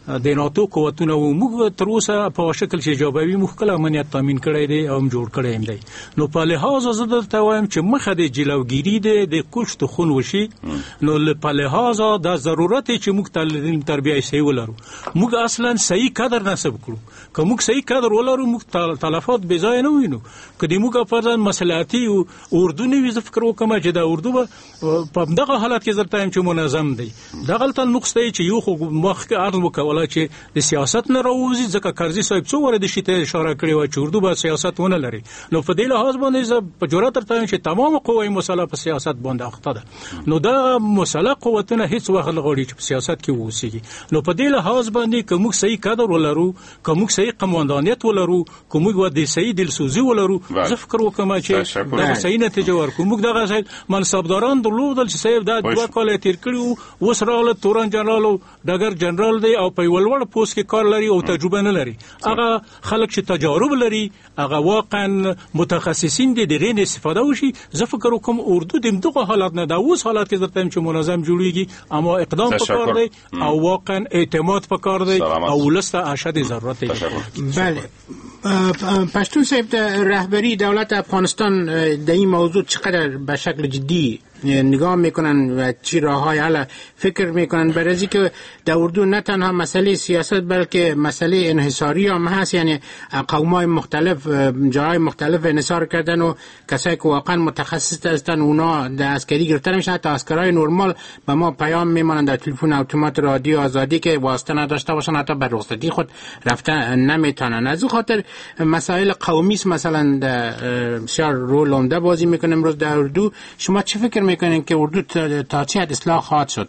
د ناتو قوتونه و موږ تر اوسه په شکل چې جوابوي موږ کله امنیت تامین کړی دی او جوړ کړی دی. نو په لحاظ زه درته وایم چې مخه د جلوګیری دی د کشت خون وشي، نو په لحاظ د ضرورت چې موږ تعلیم تربیه صحیح ولرو، موږ اصلا صحیح قدر نسب کړو. که موږ صحیح قدر ولرو موږ تلفات بې ځای نه وینو. که د موږ فرضاً مصلحتي اردو نه وي، زه فکر وکړم چې د اردو به په دغه حالت کې درته وایم چې منظم دی. دغلته نقص دی چې یو خو مخکې عرض وکوله چې د سیاست نه راوځي، ځکه کرزي صاحب څو واره د شي ته اشاره کړې وه چې اردو به سیاست ونه لري. نو په دې لحاظ باندې زه په جرأت درته وایم چې تمام قوه مسلحه په سیاست باندې اخته ده. نو دا مسلح قوتونه هیڅ وخت نه غواړي چې په سیاست کې واوسېږي. نو په دې لحاظ باندې که موږ صحیح قدر ولرو، که موږ صحیح قوماندانیت ولرو، که موږ د صحیح دلسوزي ولرو، زه فکر وکړم چې دا صحیح نتیجه ورکړو. موږ دغه منصبداران درلودل چې صاحب دا دوه کاله تیر کړي، اوس راغله تورن جنرال او ډګر جنرال دی او په یو لوړ پوسټ کې کار لري او تجربه نه لري. هغه خلک چې تجارب لري، هغه واقعا متخصصین دي، د رین استفاده وشي. زه فکر وکم اردو د دغه حالت نه دا اوس حالت کې درته چې منظم جوړیږي، اما اقدام پکار دی او واقعا اعتماد پکار دی او ولسته اشد ضرورت دی. بله پشتون صاحب، رهبری دولت افغانستان در این موضوع چقدر به شکل جدی نگاه میکنن و چی راههای حل فکر میکنن؟ برای که در اردو نه تنها مسئله سیاست بلکه مسئله انحصاری هم هست، یعنی قومای مختلف جای مختلف انحصار کردن و کسایی که واقعا متخصص هستن اونا در عسکری گرفتن میشن. حتی عسکرای نرمال به ما پیام میمونن در تلفن اتومات رادیو آزادی که واسطه نداشته باشن، حتی به رخصتی خود رفتن نمیتونن. از اون خاطر مسائل قومی مثلا بسیار رول عمده بازی میکنه امروز در اردو. شما چه فکر میکنین که اردو تا چه حد اصلاح خواهد شد؟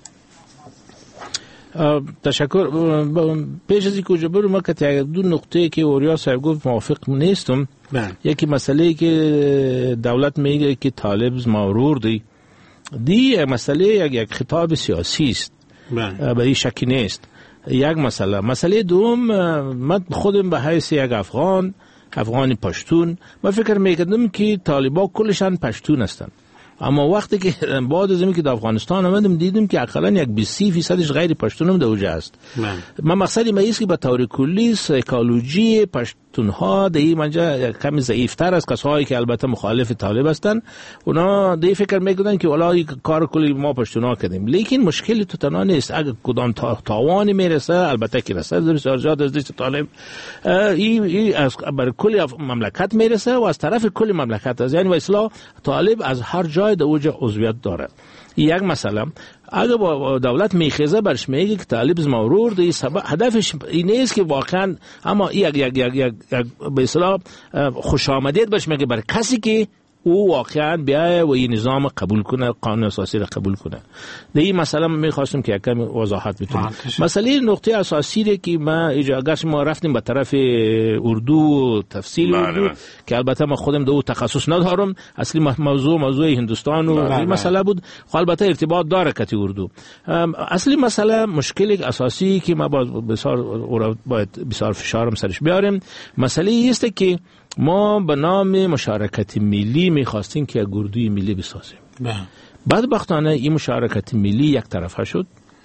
تشکر. پیش از اینکه کجا برم، ما که دو نقطه که اوریا صاحب گفت موافق نیستم. یکی مسئله که دولت میگه که طالب مغرور دی، دی مسئله یک خطاب سیاسی است، برای شکی نیست. یک مسئله مسئله دوم، من خودم به حیث یک افغان افغانی پشتون من فکر میکردم که طالبا کلشان پشتون هستند، اما وقتی که بعد از اینکه که در افغانستان آمدم دیدم که اقلا یک بیست فیصدش غیر پشتون هم در اونجا است. من مقصدی من است که به طور کلی سایکولوژی پشتونها در این منجا کمی ضعیفتر است. کسایی که البته مخالف طالب هستند اونا دی فکر میکنن که والا کار کلی ما پشتونها کردیم، لیکن مشکلی تو تنها نیست. اگر کدام تاوانی میرسه، البته که رسه در سرجات از دست طالب این از بر کل مملکت میرسه و از طرف کل مملکت است. یعنی و اصلا طالب از هر جای در اوج عضویت داره. یک مسئله اگر با دولت میخیزه برش میگه که طالب مغرور دی، سبب هدفش این نیست که واقعا، اما یک یک یک یک به اصطلاح خوش آمدید برش میگه بر کسی که او واقعا بیایه و این نظام قبول کنه، قانون اساسی را قبول کنه. در این مسئله میخواستم که یکم وضاحت بتونم. مسئله نقطه اساسی را که ما اگرش ما رفتیم به طرف اردو تفسیر اردو که البته ما خودم دو تخصص ندارم، اصلی موضوع موضوع هندوستان و این مسئله بود، البته ارتباط داره کتی اردو. اصلی مسئله مشکلی اساسی که ما بسیار باید بسیار فشارم سرش بیاریم، مسئله است که ما به نام مشارکت ملی میخواستیم که یک اردوی ملی بسازیم. بدبختانه این مشارکت ملی یک طرفه شد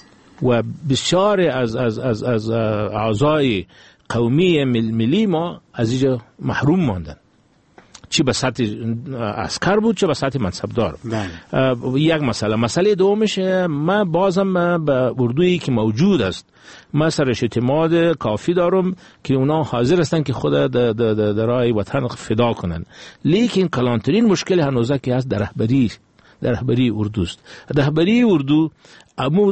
و بسیار از از از از اعضای قومی ملی ما از اینجا محروم ماندن، چی به سطح عسکر بود چه به سطح منصبدار. یک مسئله مسئله دومش، من بازم به اردویی که موجود است من سرش اعتماد کافی دارم که اونا حاضر هستن که خود در راه وطن فدا کنن، لیکن کلانترین مشکل هنوزه که هست در رهبری در رهبری اردوست. رهبری اردو امو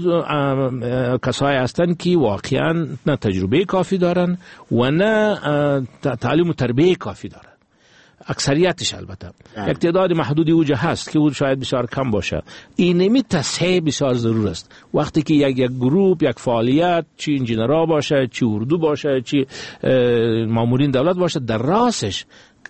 کسایی هستن که واقعا نه تجربه کافی دارن و نه تعلیم و تربیه کافی دارن. اکثریتش البته یک تعداد محدودی اوجه هست که او شاید بسیار کم باشه. اینمی تصحیح بسیار ضرور است. وقتی که یک یک گروپ، یک فعالیت، چی انجینرها باشه، چی اردو باشه، چی مامورین دولت باشه، در راسش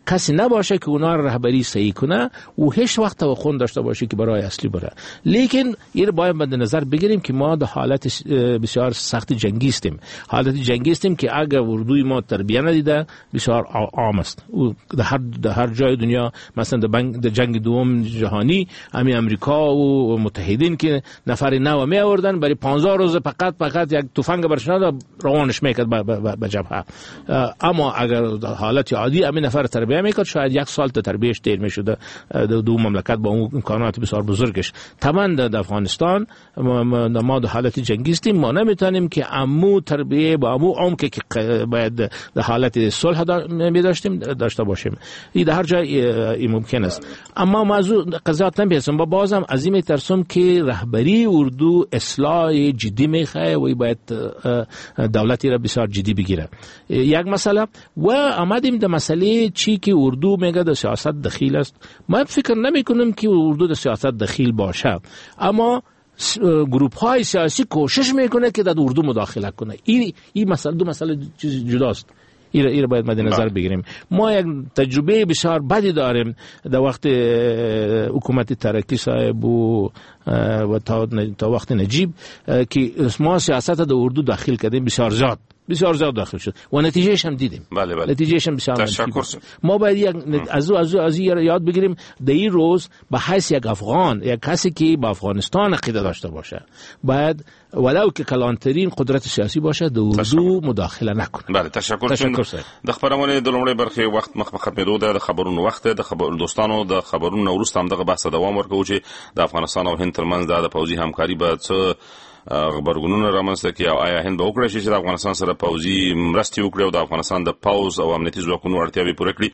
کسی نباشه که اونا رو رهبری صحیح کنه و هیچ وقت توقع داشته باشه که برای اصلی بره. لیکن این باید مد نظر بگیریم که ما در حالت بسیار سخت جنگی هستیم، حالت جنگی هستیم که اگر اردوی ما تربیت ندیده بسیار عام است. در هر در هر جای دنیا مثلا در جنگ دوم جهانی همین امریکا و متحدین که نفر نو می آوردن برای پانزده روز فقط فقط یک تفنگ برشناد روانش میکرد به جبهه. اما اگر حالت عادی همین نفر تربیت میکرد شاید یک سال تا تربیتش دیر میشد. دو مملکت با اون امکانات بسیار بزرگش. تمام در افغانستان ما در حالت جنگی هستیم، ما نمیتونیم که عمو تربیت با عمو عمق که باید در حالت صلح می داشتیم داشته باشیم. این در هر جای این ممکن است. اما موضوع قضاوت نمی‌کنم، با بازم از این میترسم که رهبری اردو اصلاح جدی میخواه و باید دولتی را بسیار جدی بگیره. یک مسئله و آمدیم در مسئله چی که اردو میگه در سیاست دخیل است. من فکر نمی کنم که اردو در سیاست دخیل باشه، اما گروپ های سیاسی کوشش میکنه که در اردو مداخله کنه. این این مسئله دو مسئله جداست. این را باید مد نظر بگیریم. ما یک تجربه بسیار بدی داریم در وقت حکومت ترکی صاحب و و تا, تا وقت نجیب که ما سیاست در اردو داخل کردیم بسیار زیاد بسیار زیاد داخل شد و نتیجهش هم دیدیم. بله بله. نتیجهش هم بسیار تشکر. ما باید یک از از از یاد بگیریم در این روز به حیث یک افغان، یک کسی که با افغانستان عقیده داشته باشه باید ولو که کلانترین قدرت سیاسی باشه در اردو مداخله نکنه. بله تشکر. تشکر د خبرونه د لومړی برخه وخت مخ ختمېدو ده د خبرونو وخت د خبر دوستانو د خبرونو وروسته هم دغه بحث دوام ورکوي چې د افغانستان او هند ترمنځ د پوځي همکاري به څه خبرګونونه رامنځته کړي او آیا هند به وکړي چې د افغانستان سره پوځي مرستې وکړي او د افغانستان د پوځ او امنیتي ځواکونو اړتیاوې پوره کړي.